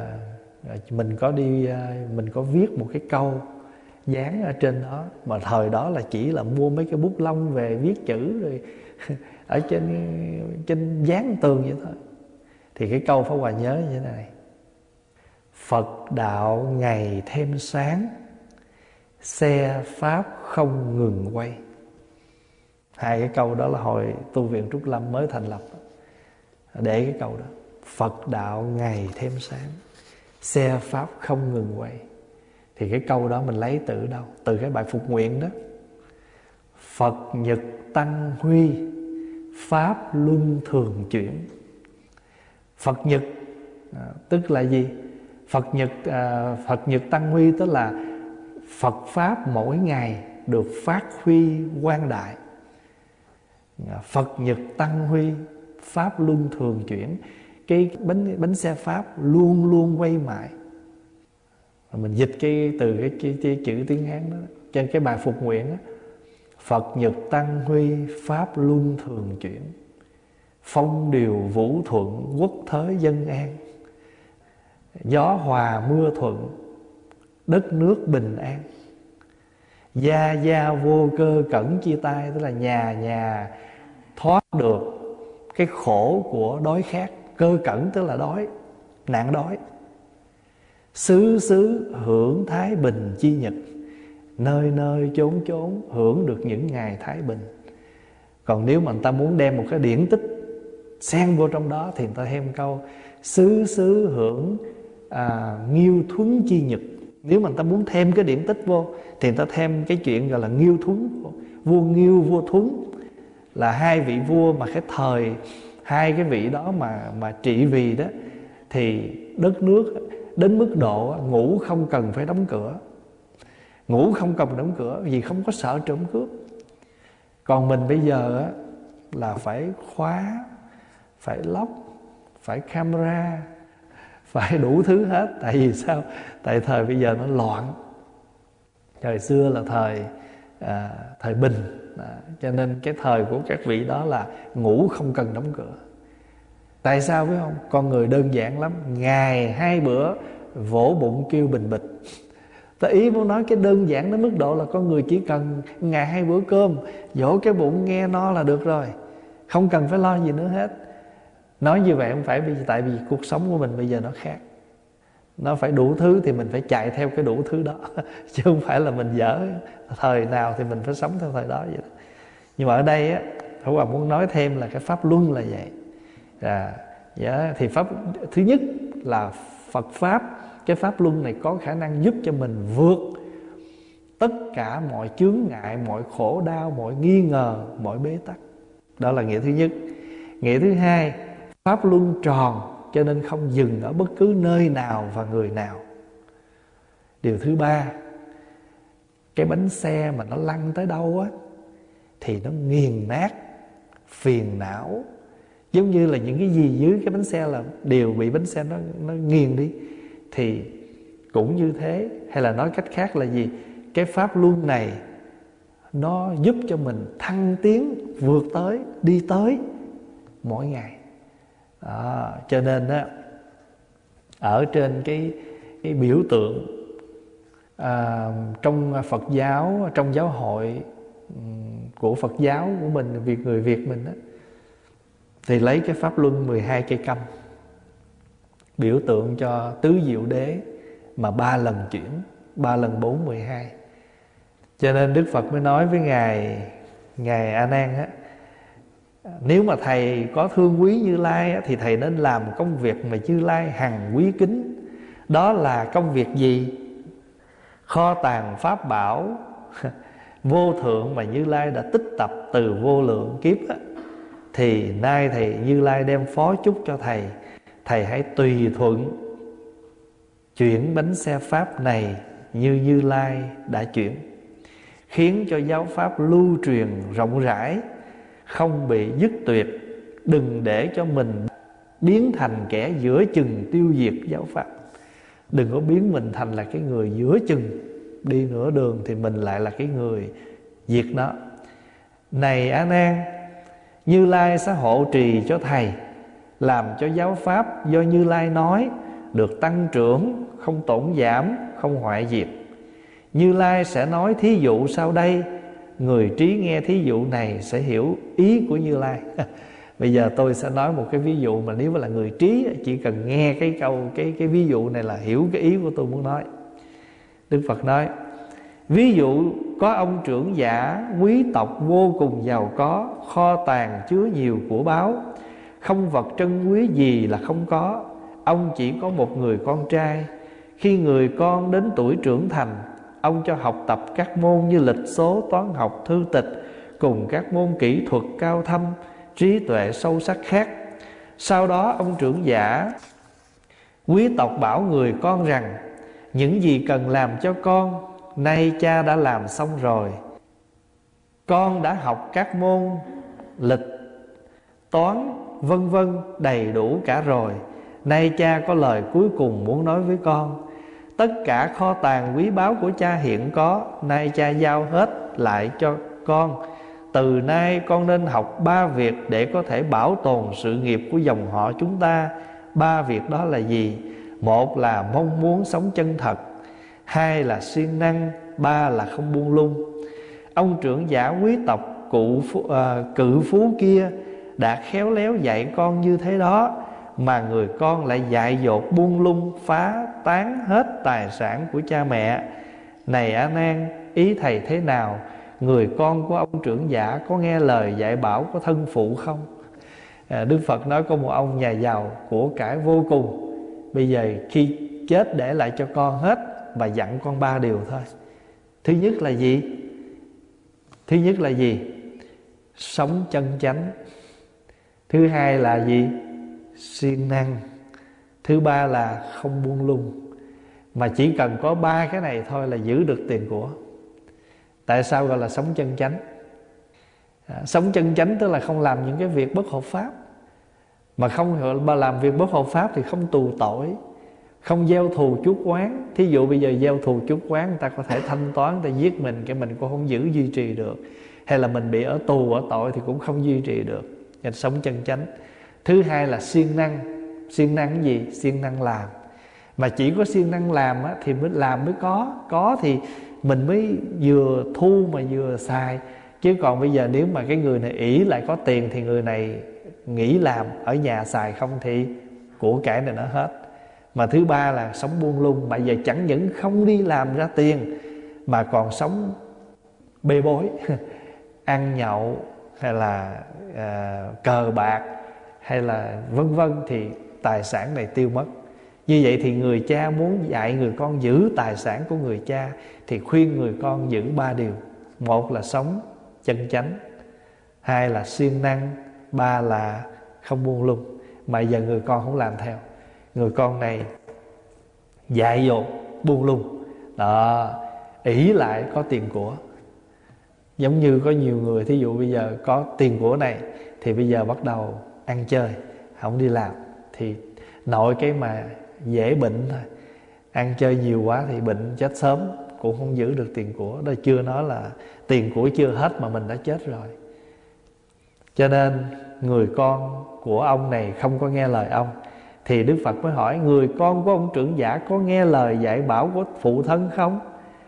mình có viết một cái câu dán ở trên đó, mà thời đó là chỉ là mua mấy cái bút lông về viết chữ rồi ở trên dán tường vậy thôi. Thì cái câu Pháp Hòa nhớ như thế này: Phật đạo ngày thêm sáng, xe Pháp không ngừng quay. Hai cái câu đó là hồi tu viện Trúc Lâm mới thành lập, để cái câu đó: Phật đạo ngày thêm sáng, xe pháp không ngừng quay. Thì cái câu đó mình lấy từ đâu? Từ cái bài phục nguyện đó: Phật nhật tăng huy, pháp luân thường chuyển. Phật nhật tức là gì? Phật nhật tăng huy tức là Phật pháp mỗi ngày được phát huy quang đại. Phật nhật tăng huy, pháp luân thường chuyển. Cái bánh xe pháp luôn luôn quay mãi. Mình dịch từ cái chữ tiếng Hán đó trên cái bài phục nguyện đó: Phật nhật tăng huy, pháp luân thường chuyển. Phong điều vũ thuận, quốc thới dân an. Gió hòa mưa thuận, đất nước bình an. Gia gia vô cơ cẩn chia tay, tức là nhà nhà thoát được cái khổ của đói khát. Cơ cẩn tức là đói, nạn đói. Xứ xứ hưởng thái bình chi nhật, nơi nơi chốn chốn hưởng được những ngày thái bình. Còn nếu mà người ta muốn đem một cái điển tích xen vô trong đó thì người ta thêm câu xứ xứ hưởng nghiêu thuấn chi nhật. Nếu mà người ta muốn thêm cái điển tích vô thì người ta thêm cái chuyện gọi là nghiêu thuấn. Vua Nghiêu, vua Thuấn là hai vị vua mà cái thời hai cái vị đó mà trị vì đó, thì đất nước đến mức độ ngủ không cần phải đóng cửa. Ngủ không cần đóng cửa vì không có sợ trộm cướp. Còn mình bây giờ là phải khóa, phải lock, phải camera, phải đủ thứ hết. Tại vì sao? Tại thời bây giờ nó loạn. Thời xưa là thời Bình, cho nên cái thời của các vị đó là ngủ không cần đóng cửa. Tại sao biết không? Con người đơn giản lắm, ngày 2 bữa vỗ bụng kêu bình bịch. Ta ý muốn nói cái đơn giản đến mức độ là con người chỉ cần ngày 2 bữa cơm, dỗ cái bụng nghe no là được rồi, không cần phải lo gì nữa hết. Nói như vậy không phải tại vì cuộc sống của mình bây giờ nó khác. Nó phải đủ thứ thì mình phải chạy theo cái đủ thứ đó chứ không phải là mình dở thời nào thì mình phải sống theo thời đó vậy đó. Nhưng mà ở đây á, Pháp Hòa muốn nói thêm là cái pháp luân là vậy. Thì pháp thứ nhất là Phật pháp. Cái pháp luân này có khả năng giúp cho mình vượt tất cả mọi chướng ngại, mọi khổ đau, mọi nghi ngờ, mọi bế tắc. Đó là nghĩa thứ nhất. Nghĩa thứ hai, pháp luân tròn cho nên không dừng ở bất cứ nơi nào và người nào. Điều thứ ba, cái bánh xe mà nó lăn tới đâu á thì nó nghiền nát phiền não. Giống như là những cái gì dưới cái bánh xe là đều bị bánh xe nó nghiền đi. Thì cũng như thế. Hay là nói cách khác là gì? Cái pháp luân này nó giúp cho mình thăng tiến, vượt tới, đi tới mỗi ngày. Cho nên á, ở trên cái biểu tượng trong Phật giáo, trong giáo hội của Phật giáo của mình, người Việt mình á, thì lấy cái pháp luân 12 cây câm biểu tượng cho tứ diệu đế mà 3 lần chuyển, 3 lần 4 12. Cho nên Đức Phật mới nói với ngài A Nan á, nếu mà thầy có thương quý Như Lai á, thì thầy nên làm công việc mà Như Lai hằng quý kính. Đó là công việc gì? Kho tàng pháp bảo vô thượng mà Như Lai đã tích tập từ vô lượng kiếp á, thì nay thầy Như Lai đem phó chúc cho thầy. Thầy hãy tùy thuận chuyển bánh xe pháp này như Như Lai đã chuyển, khiến cho giáo pháp lưu truyền rộng rãi, không bị dứt tuyệt. Đừng để cho mình biến thành kẻ giữa chừng tiêu diệt giáo pháp. Đừng có biến mình thành là cái người giữa chừng, đi nửa đường thì mình lại là cái người diệt nó. Này A Nan, Như Lai sẽ hộ trì cho thầy, làm cho giáo pháp do Như Lai nói được tăng trưởng, không tổn giảm, không hoại diệt. Như Lai sẽ nói thí dụ sau đây, người trí nghe thí dụ này sẽ hiểu ý của Như Lai. Bây giờ tôi sẽ nói một cái ví dụ mà nếu mà là người trí chỉ cần nghe cái ví dụ này là hiểu cái ý của tôi muốn nói. Đức Phật nói: Ví dụ có ông trưởng giả quý tộc vô cùng giàu có, kho tàng chứa nhiều của báu, không vật trân quý gì là không có. Ông chỉ có một người con trai. Khi người con đến tuổi trưởng thành, ông cho học tập các môn như lịch số, toán học, thư tịch, cùng các môn kỹ thuật cao thâm, trí tuệ sâu sắc khác. Sau đó ông trưởng giả quý tộc bảo người con rằng: những gì cần làm cho con, nay cha đã làm xong rồi. Con đã học các môn lịch, toán, vân vân đầy đủ cả rồi. Nay cha có lời cuối cùng muốn nói với con. Tất cả kho tàng quý báu của cha hiện có, nay cha giao hết lại cho con. Từ nay con nên học 3 việc để có thể bảo tồn sự nghiệp của dòng họ chúng ta. 3 việc đó là gì? 1 là mong muốn sống chân thật, 2 là siêng năng, 3 là không buông lung. Ông trưởng giả quý tộc cự phú kia đã khéo léo dạy con như thế đó, mà người con lại dại dột buông lung, phá tán hết tài sản của cha mẹ. Này A Nan, ý thầy thế nào? Người con của ông trưởng giả có nghe lời dạy bảo của thân phụ không? Đức Phật nói có một ông nhà giàu của cải vô cùng, bây giờ khi chết để lại cho con hết, và dặn con 3 điều thôi. Thứ nhất là gì? Thứ nhất là gì? Sống chân chánh. Thứ hai là gì? Siêng năng. Thứ 3 là không buông lung. Mà chỉ cần có 3 cái này thôi là giữ được tiền của. Tại sao gọi là sống chân chánh? Sống chân chánh tức là không làm những cái việc bất hợp pháp. Mà không làm việc bất hợp pháp thì không tù tội, không gieo thù chuốc oán. Thí dụ bây giờ gieo thù chuốc oán, người ta có thể thanh toán, người ta giết mình, cái mình cũng không giữ duy trì được. Hay là mình bị ở tù ở tội thì cũng không duy trì được. Nên sống chân chánh. Thứ hai là siêng năng. Siêng năng cái gì? Siêng năng làm. Mà chỉ có siêng năng làm á, thì mới làm mới có thì mình mới vừa thu mà vừa xài. Chứ còn bây giờ nếu mà cái người này ỷ lại có tiền thì người này nghỉ làm ở nhà xài không thì của cải này nó hết. Mà thứ 3 là sống buông lung. Mà giờ chẳng những không đi làm ra tiền mà còn sống bê bối ăn nhậu hay là cờ bạc hay là vân vân, thì tài sản này tiêu mất. Như vậy thì người cha muốn dạy người con giữ tài sản của người cha thì khuyên người con giữ 3 điều. 1 là sống chân chánh, 2 là siêng năng, 3 là không buông lung. Mà giờ người con không làm theo. Người con này dại dột buông lung đó, ỷ lại có tiền của. Giống như có nhiều người, thí dụ bây giờ có tiền của này thì bây giờ bắt đầu ăn chơi, không đi làm, thì nội cái mà dễ bệnh thôi. Ăn chơi nhiều quá thì bệnh chết sớm, cũng không giữ được tiền của. Đó chưa nói là tiền của chưa hết mà mình đã chết rồi. Cho nên người con của ông này không có nghe lời ông. Thì Đức Phật mới hỏi: người con của ông trưởng giả có nghe lời dạy bảo của phụ thân không?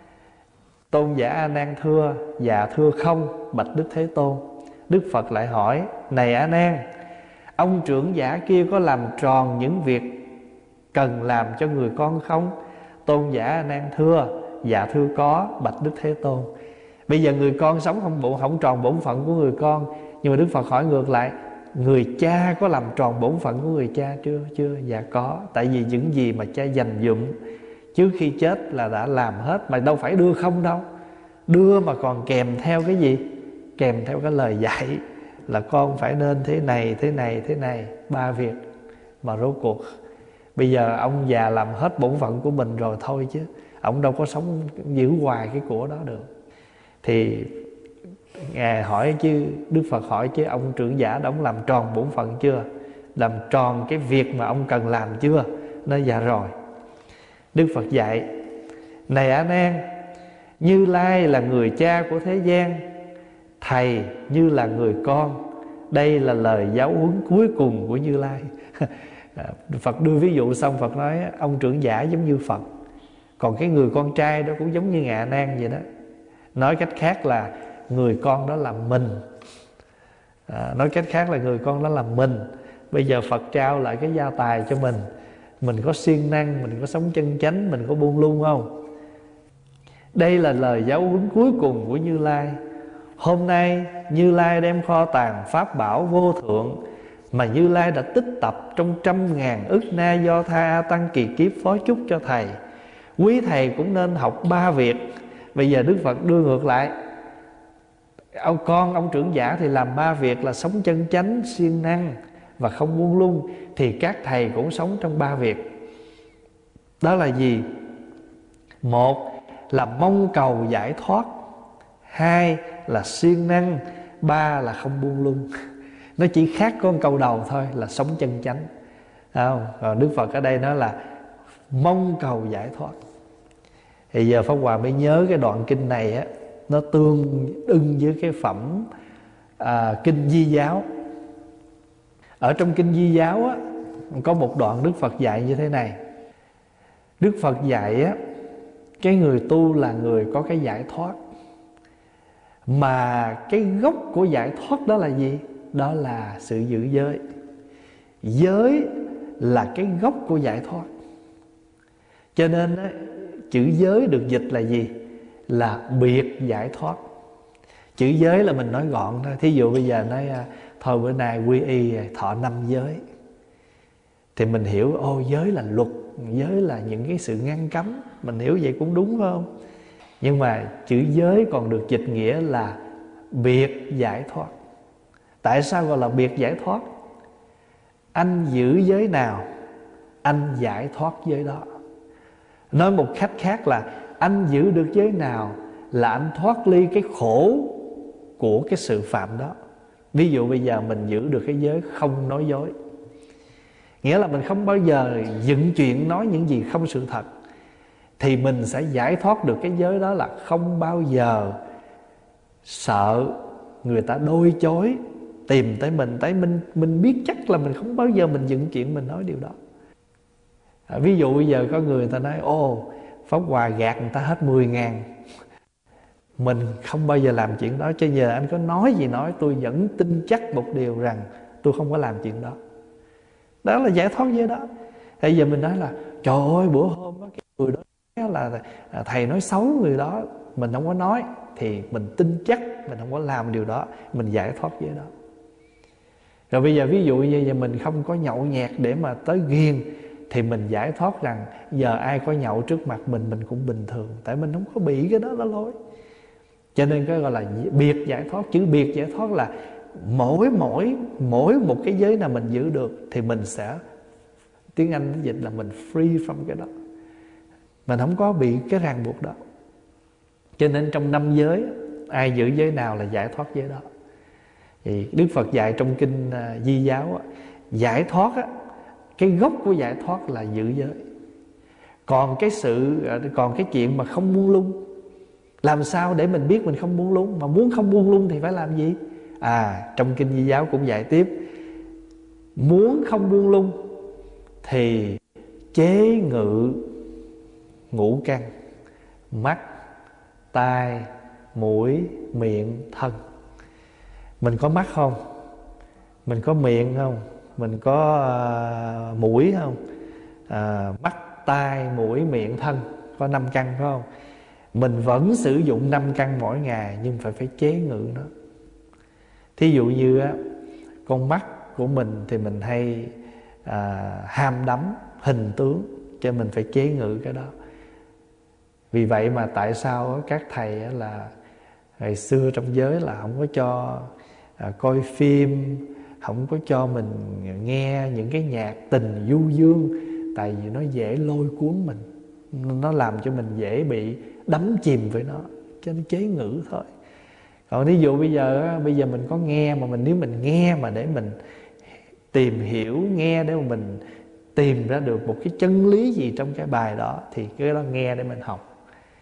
Tôn giả A Nan thưa: dạ thưa không, bạch Đức Thế Tôn. Đức Phật lại hỏi: này A Nan, ông trưởng giả kia có làm tròn những việc cần làm cho người con không? Tôn giả A Nan thưa: dạ thưa có, bạch Đức Thế Tôn. Bây giờ người con sống không tròn bổn phận của người con. Nhưng mà Đức Phật hỏi ngược lại: người cha có làm tròn bổn phận của người cha chưa? Chưa. Dạ có. Tại vì những gì mà cha dành dụm trước khi chết là đã làm hết. Mà đâu phải đưa không đâu. Đưa mà còn kèm theo cái gì? Kèm theo cái lời dạy là con phải nên thế này, thế này, thế này. 3 việc. Mà rốt cuộc bây giờ ông già làm hết bổn phận của mình rồi thôi chứ. Ông đâu có sống giữ hoài cái của đó được. Thì Ngài hỏi chứ, Đức Phật hỏi chứ ông trưởng giả đó, ông làm tròn bổn phận chưa? Làm tròn cái việc mà ông cần làm chưa? Nói dạ rồi. Đức Phật dạy: này A Nan, Như Lai là người cha của thế gian, thầy như là người con. Đây là lời giáo huấn cuối cùng của Như Lai. Phật đưa ví dụ xong, Phật nói ông trưởng giả giống như Phật, còn cái người con trai đó cũng giống như Ngài A Nan vậy đó. Nói cách khác là người con đó là mình. Nói cách khác là người con đó là mình. Bây giờ Phật trao lại cái gia tài cho mình có siêng năng, mình có sống chân chánh, mình có buông lung không? Đây là lời giáo huấn cuối cùng của Như Lai. Hôm nay Như Lai đem kho tàng pháp bảo vô thượng mà Như Lai đã tích tập trong 100.000 ức na do tha A Tăng kỳ kiếp phó chúc cho thầy. Quý thầy cũng nên học 3 việc. Bây giờ Đức Phật đưa ngược lại. Ông trưởng giả thì làm 3 việc là sống chân chánh, siêng năng và không buông lung. Thì các thầy cũng sống trong 3 việc. Đó là gì? 1 là mong cầu giải thoát, 2 là siêng năng, 3 là không buông lung. Nó chỉ khác con câu đầu thôi là sống chân chánh. Còn Đức Phật ở đây nói là mong cầu giải thoát. Thì giờ Pháp Hòa mới nhớ cái đoạn kinh này á, nó tương ưng với cái phẩm kinh Di Giáo. Ở trong kinh Di Giáo á, có một đoạn Đức Phật dạy như thế này. Đức Phật dạy á, cái người tu là người có cái giải thoát. Mà cái gốc của giải thoát đó là gì? Đó là sự giữ giới. Giới là cái gốc của giải thoát. Cho nên á, chữ giới được dịch là gì? Là biệt giải thoát. Chữ giới là mình nói gọn thôi. Thí dụ bây giờ nói thôi bữa nay quy y thọ 5 giới, thì mình hiểu giới là luật, giới là những cái sự ngăn cấm. Mình hiểu vậy cũng đúng phải không? Nhưng mà chữ giới còn được dịch nghĩa là biệt giải thoát. Tại sao gọi là biệt giải thoát? Anh giữ giới nào, anh giải thoát giới đó. Nói một cách khác là anh giữ được giới nào là anh thoát ly cái khổ của cái sự phạm đó. Ví dụ bây giờ mình giữ được cái giới không nói dối, nghĩa là mình không bao giờ dựng chuyện nói những gì không sự thật, thì mình sẽ giải thoát được cái giới đó, là không bao giờ sợ người ta đôi chối tìm tới mình. Tại mình biết chắc là mình không bao giờ mình dựng chuyện mình nói điều đó. Ví dụ bây giờ có người ta nói Pháp Hòa gạt người ta hết 10.000. Mình không bao giờ làm chuyện đó. Cho giờ anh có nói gì nói, tôi vẫn tin chắc một điều rằng tôi không có làm chuyện đó. Đó là giải thoát giới đó. Bây giờ mình nói là trời ơi bữa hôm đó, cái người đó là thầy nói xấu người đó, mình không có nói, thì mình tin chắc mình không có làm điều đó, mình giải thoát giới đó. Rồi bây giờ ví dụ như giờ mình không có nhậu nhẹt để mà tới ghiền, thì mình giải thoát rằng giờ ai có nhậu trước mặt mình cũng bình thường, tại mình không có bị cái đó lỗi. Cho nên cái gọi là biệt giải thoát. Chữ biệt giải thoát là mỗi một cái giới nào mình giữ được thì mình sẽ, tiếng Anh nó dịch là mình free from cái đó, mình không có bị cái ràng buộc đó. Cho nên trong 5 giới, ai giữ giới nào là giải thoát giới đó. Thì Đức Phật dạy trong kinh Di Giáo, giải thoát á, cái gốc của giải thoát là giữ giới. Còn cái chuyện mà không buông lung, làm sao để mình biết mình không buông lung? Mà muốn không buông lung thì phải làm gì? Trong kinh Di Giáo cũng dạy tiếp, muốn không buông lung thì chế ngự ngũ căn: mắt, tai, mũi, miệng, thân. Mình có mắt không? Mình có miệng không? Mình có mũi không? Mắt, tai, mũi, miệng, thân, có 5 căn phải không? Mình vẫn sử dụng 5 căn mỗi ngày, nhưng phải chế ngự nó. Thí dụ như con mắt của mình thì mình hay ham đắm hình tướng, cho mình phải chế ngự cái đó. Vì vậy mà tại sao các thầy là ngày xưa trong giới là không có cho coi phim, không có cho mình nghe những cái nhạc tình du dương, tại vì nó dễ lôi cuốn mình, nó làm cho mình dễ bị đắm chìm với nó, cho nên chế ngự thôi. Còn ví dụ bây giờ mình có nghe, mà nếu mình nghe mà để mình tìm hiểu, nghe để mà mình tìm ra được một cái chân lý gì trong cái bài đó, thì cái đó nghe để mình học.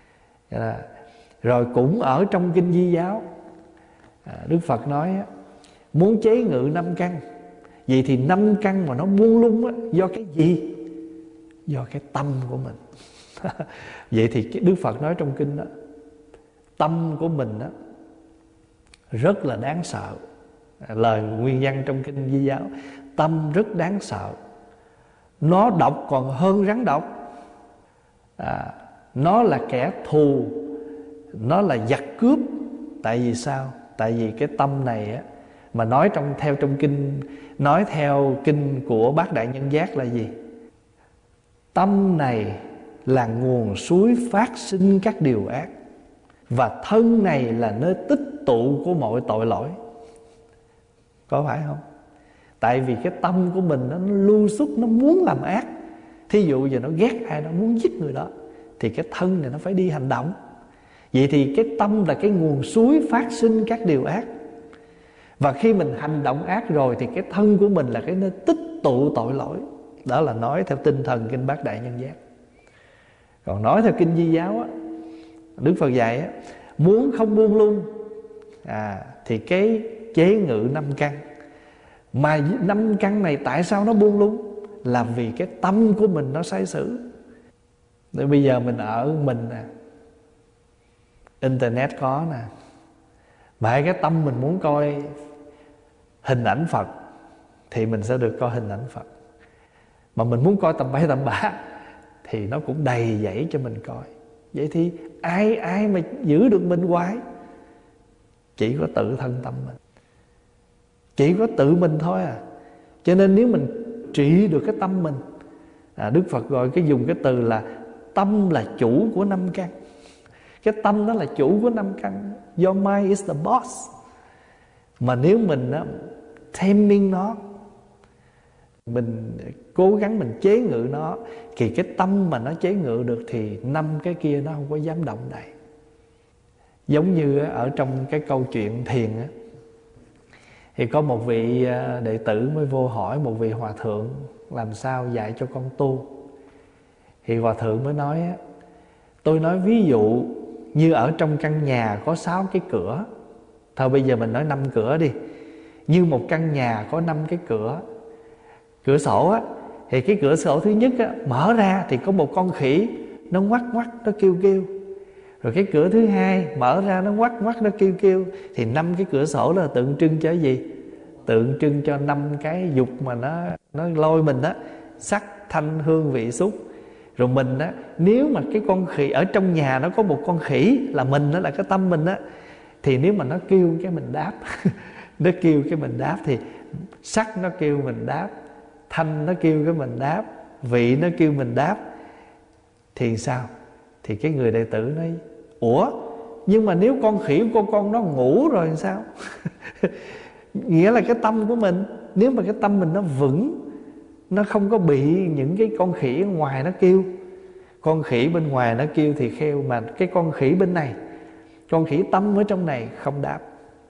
Rồi cũng ở trong kinh Di Giáo, Đức Phật nói muốn chế ngự 5 căn. Vậy thì 5 căn mà nó buông lung do cái gì? Do cái tâm của mình. Vậy thì Đức Phật nói trong kinh đó, tâm của mình đó rất là đáng sợ. Lời nguyên văn trong kinh Di Giáo, tâm rất đáng sợ. Nó độc còn hơn rắn độc. Nó là kẻ thù nó là giặc cướp. Tại vì sao? Tại vì cái tâm này á, mà nói theo kinh, nói theo kinh của Bát Đại Nhân Giác là gì? Tâm này là nguồn suối phát sinh các điều ác, và thân này là nơi tích tụ của mọi tội lỗi. Có phải không? Tại vì cái tâm của mình nó lưu xuất, nó muốn làm ác. Thí dụ giờ nó ghét ai, nó muốn giết người đó, thì cái thân này nó phải đi hành động. Vậy thì cái tâm là cái nguồn suối phát sinh các điều ác. Và khi mình hành động ác rồi thì cái thân của mình là cái nơi tích tụ tội lỗi. Đó là nói theo tinh thần kinh Bát Đại Nhân Giác. Còn nói theo kinh Di Giáo á, Đức Phật dạy á, muốn không buông lung thì cái chế ngự 5 căn. Mà 5 căn này tại sao nó buông lung? Là vì cái tâm của mình nó sai sử. Để bây giờ mình ở mình nè, internet có nè, mà cái tâm mình muốn coi hình ảnh Phật thì mình sẽ được coi hình ảnh Phật. Mà mình muốn coi tầm bậy tầm bạ thì nó cũng đầy dẫy cho mình coi. Vậy thì ai mà giữ được mình hoài? Chỉ có tự thân tâm mình, chỉ có tự mình thôi à. Cho nên nếu mình trị được cái tâm mình, Đức Phật gọi dùng cái từ là tâm là chủ của 5 căn. Cái tâm đó là chủ của 5 căn. Your mind is the boss. Mà nếu mình taming nó, mình cố gắng mình chế ngự nó, thì cái tâm mà nó chế ngự được thì 5 cái kia nó không có dám động đậy. Giống như ở trong cái câu chuyện thiền á, thì có một vị đệ tử mới vô hỏi một vị hòa thượng làm sao dạy cho con tu. Thì hòa thượng mới nói á, tôi nói ví dụ như ở trong căn nhà có 6 cái cửa. Thôi bây giờ mình nói 5 cửa đi. Như một căn nhà có 5 cái cửa. Cửa sổ á, thì cái cửa sổ thứ nhất á, mở ra thì có một con khỉ, nó ngoắc ngoắc, nó kêu kêu. Rồi cái cửa thứ hai mở ra, nó ngoắc ngoắc, nó kêu kêu. Thì 5 cái cửa sổ là tượng trưng cho gì? Tượng trưng cho 5 cái dục mà nó lôi mình á, sắc, thanh, hương, vị, xúc. Rồi mình á, nếu mà cái con khỉ ở trong nhà nó có một con khỉ là mình, đó là cái tâm mình á, thì nếu mà nó kêu cái mình đáp nó kêu cái mình đáp, thì sắc nó kêu mình đáp, thanh nó kêu cái mình đáp, vị nó kêu mình đáp. Thì sao? Thì cái người đệ tử nói, ủa nhưng mà nếu con khỉ của con nó ngủ rồi thì sao? Nghĩa là cái tâm của mình, nếu mà cái tâm mình nó vững, nó không có bị những cái con khỉ ở ngoài nó kêu. Con khỉ bên ngoài nó kêu thì kheo, mà cái con khỉ bên này, con khỉ tâm ở trong này không đáp.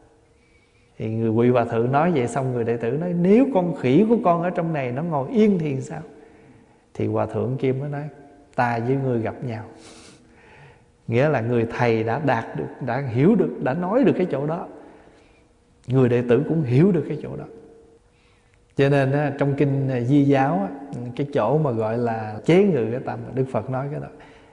Thì người vị hòa thượng nói vậy xong, người đệ tử nói, nếu con khỉ của con ở trong này nó ngồi yên thì sao? Thì hòa thượng kia mới nói, ta với người gặp nhau. Nghĩa là người thầy đã đạt được, đã hiểu được, đã nói được cái chỗ đó, người đệ tử cũng hiểu được cái chỗ đó. Cho nên trong kinh Di Giáo, cái chỗ mà gọi là chế ngự cái tâm, Đức Phật nói cái đó.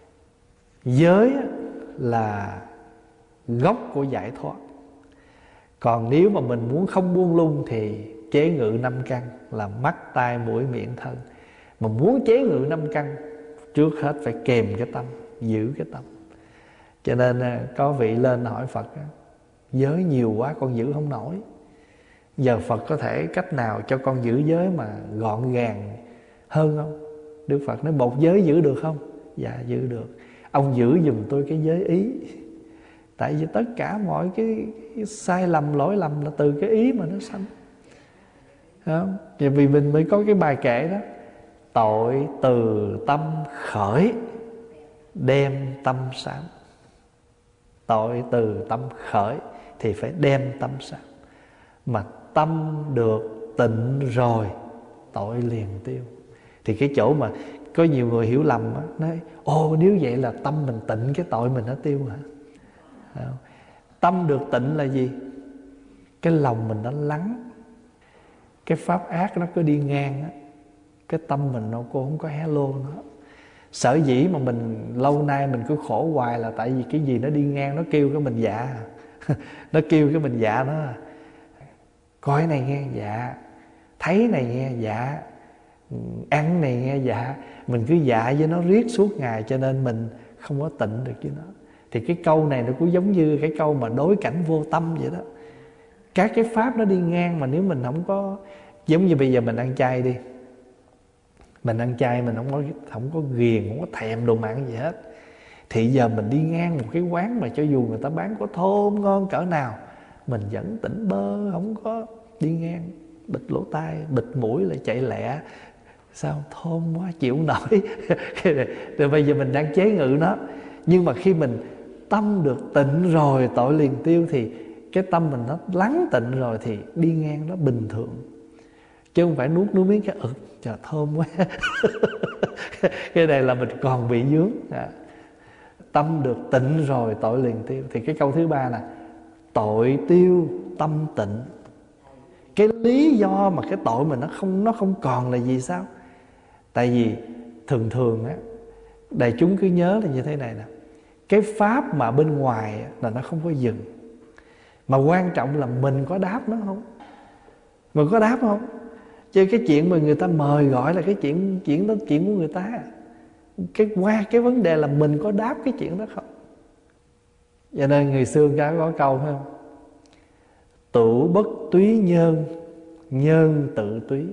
Giới là gốc của giải thoát. Còn nếu mà mình muốn không buông lung thì chế ngự 5 căn là mắt, tai, mũi, miệng, thân. Mà muốn chế ngự 5 căn, trước hết phải kềm cái tâm, giữ cái tâm. Cho nên có vị lên hỏi Phật, giới nhiều quá con giữ không nổi, giờ Phật có thể cách nào cho con giữ giới mà gọn gàng hơn không? Đức Phật nói, một giới giữ được không? Dạ giữ được. Ông giữ giùm tôi cái giới ý. Tại vì tất cả mọi cái sai lầm, lỗi lầm là từ cái ý mà nó sanh. Không? Vì mình mới có cái bài kệ đó, tội từ tâm khởi, đem tâm sáng. Tội từ tâm khởi thì phải đem tâm sáng. Mà tâm được tịnh rồi, tội liền tiêu. Thì cái chỗ mà có nhiều người hiểu lầm á, nói, ồ nếu vậy là tâm mình tịnh, cái tội mình nó tiêu hả? Không? Tâm được tịnh là gì? Cái lòng mình nó lắng, cái pháp ác nó cứ đi ngang á, cái tâm mình nó cũng không có hello nó. Sở dĩ mà mình lâu nay mình cứ khổ hoài là tại vì cái gì nó đi ngang, nó kêu cái mình dạ. Nó kêu cái mình dạ nó, coi này nghe dạ, thấy này nghe dạ, ăn này nghe dạ. Mình cứ dạ với nó riết suốt ngày, cho nên mình không có tịnh được với nó. Thì cái câu này nó cũng giống như cái câu mà đối cảnh vô tâm vậy đó. Các cái pháp nó đi ngang, mà nếu mình không có, giống như bây giờ mình ăn chay đi, mình ăn chay mình không có ghiền, không có thèm đồ mặn gì hết, thì giờ mình đi ngang một cái quán mà cho dù người ta bán có thơm ngon cỡ nào, mình vẫn tỉnh bơ, không có đi ngang, bịt lỗ tai, bịt mũi lại chạy lẹ. Sao thơm quá chịu nổi. Rồi bây giờ mình đang chế ngự nó. Nhưng mà khi mình tâm được tịnh rồi, tội liền tiêu, thì cái tâm mình nó lắng tịnh rồi thì đi ngang nó bình thường, chứ không phải nuốt nước miếng cái trời thơm quá. Cái này là mình còn bị vướng. Tâm được tịnh rồi tội liền tiêu. Thì cái câu thứ ba là tội tiêu tâm tịnh. Cái lý do mà cái tội mình nó không còn là gì sao? Tại vì thường á, đại chúng cứ nhớ là như thế này nè, cái pháp mà bên ngoài là nó không có dừng, mà quan trọng là mình có đáp nó không. Mình có đáp không? Chứ cái chuyện mà người ta mời gọi là cái chuyện đó chuyện của người ta. Qua cái vấn đề là mình có đáp cái chuyện đó không. Cho nên người xưa có câu phải không? Tửu bất túy nhân, nhân tự túy.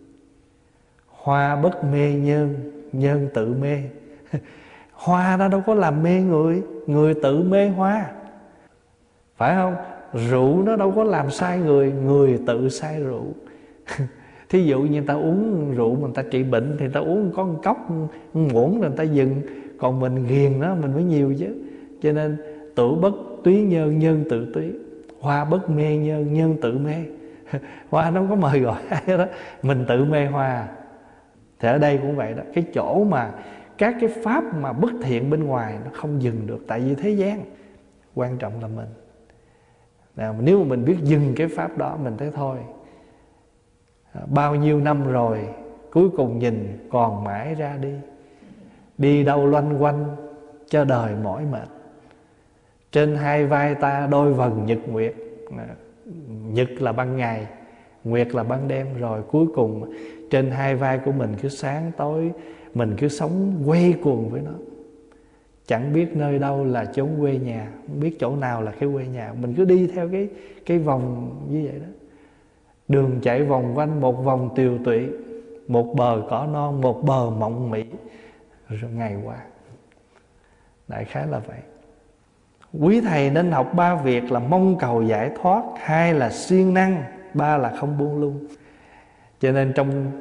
Hoa bất mê nhân, nhân tự mê. Hoa nó đâu có làm mê người, người tự mê hoa, phải không? Rượu nó đâu có làm sai người, người tự sai rượu. Thí dụ như người ta uống rượu mà người ta trị bệnh thì người ta uống có một cốc muỗng rồi người ta dừng. Còn mình ghiền nó mình mới nhiều chứ. Cho nên tửu bất túy nhân, nhân tự túy. Hoa bất mê nhân, nhân tự mê. Hoa nó không có mời gọi ai đó, mình tự mê hoa. Thì ở đây cũng vậy đó. Cái chỗ mà các cái pháp mà bất thiện bên ngoài nó không dừng được, tại vì thế gian. Quan trọng là mình. Nếu mà mình biết dừng cái pháp đó, mình thấy thôi, bao nhiêu năm rồi, cuối cùng nhìn còn mãi ra đi. Đi đâu loanh quanh cho đời mỏi mệt. Trên hai vai ta đôi vầng nhật nguyệt. Nhật là ban ngày, nguyệt là ban đêm. Rồi cuối cùng trên hai vai của mình cứ sáng tối, mình cứ sống quay cuồng với nó. Chẳng biết nơi đâu là chốn quê nhà, không biết chỗ nào là cái quê nhà. Mình cứ đi theo cái vòng như vậy đó. Đường chạy vòng quanh một vòng tiều tụy, một bờ cỏ non, một bờ mộng mị. Rồi ngày qua. Đại khái là vậy. Quý thầy nên học 3 việc là mong cầu giải thoát, 2 là siêng năng, 3 là không buông lung. Cho nên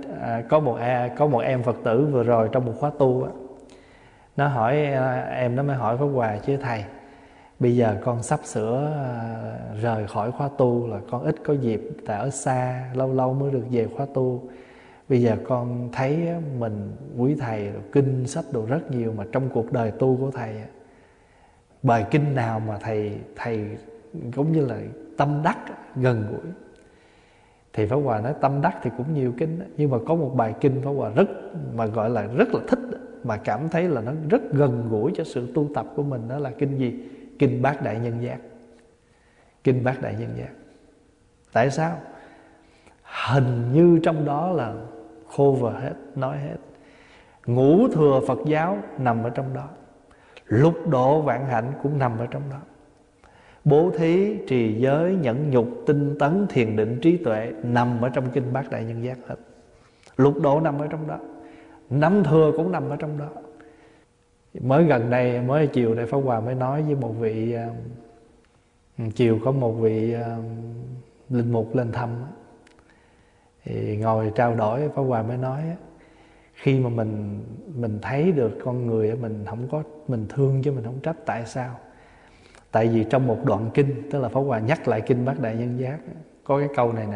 có một em Phật tử vừa rồi trong một khóa tu á, nó hỏi em, nó mới hỏi Pháp Hòa: chứ thầy, bây giờ con sắp sửa rời khỏi khóa tu, là con ít có dịp, tại ở xa lâu lâu mới được về khóa tu. Bây giờ con thấy mình, quý thầy kinh sách đồ rất nhiều, mà trong cuộc đời tu của thầy, bài kinh nào mà thầy cũng như là tâm đắc gần gũi. Thì Pháp Hòa nói tâm đắc thì cũng nhiều kinh đó, nhưng mà có một bài kinh Pháp Hòa gọi là rất là thích, mà cảm thấy là nó rất gần gũi cho sự tu tập của mình. Đó là kinh gì? Kinh Bát Đại Nhân Giác. Kinh Bát Đại Nhân Giác. Tại sao? Hình như trong đó là cover hết, nói hết. Ngũ thừa Phật giáo nằm ở trong đó, lục độ vạn hạnh cũng nằm ở trong đó. Bố thí, trì giới, nhẫn nhục, tinh tấn, thiền định, trí tuệ nằm ở trong kinh Bát Đại Nhân Giác hết. Lục độ nằm ở trong đó, năm thừa cũng nằm ở trong đó. Mới gần đây, mới chiều đây Pháp Hòa mới nói với một vị, chiều có một vị linh mục lên thăm, thì ngồi trao đổi, Pháp Hòa mới nói khi mà mình thấy được con người, mình thương chứ mình không trách. Tại sao? Tại vì trong một đoạn kinh, tức là Pháp Hòa nhắc lại kinh Bát Đại Nhân Giác, có cái câu này nè: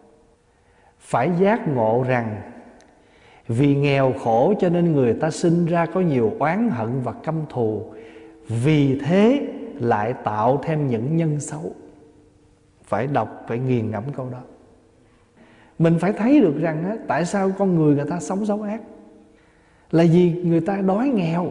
phải giác ngộ rằng vì nghèo khổ cho nên người ta sinh ra có nhiều oán hận và căm thù, vì thế lại tạo thêm những nhân xấu. Phải đọc, phải nghiền ngẫm câu đó. Mình phải thấy được rằng á, tại sao con người ta sống xấu ác, là vì người ta đói nghèo.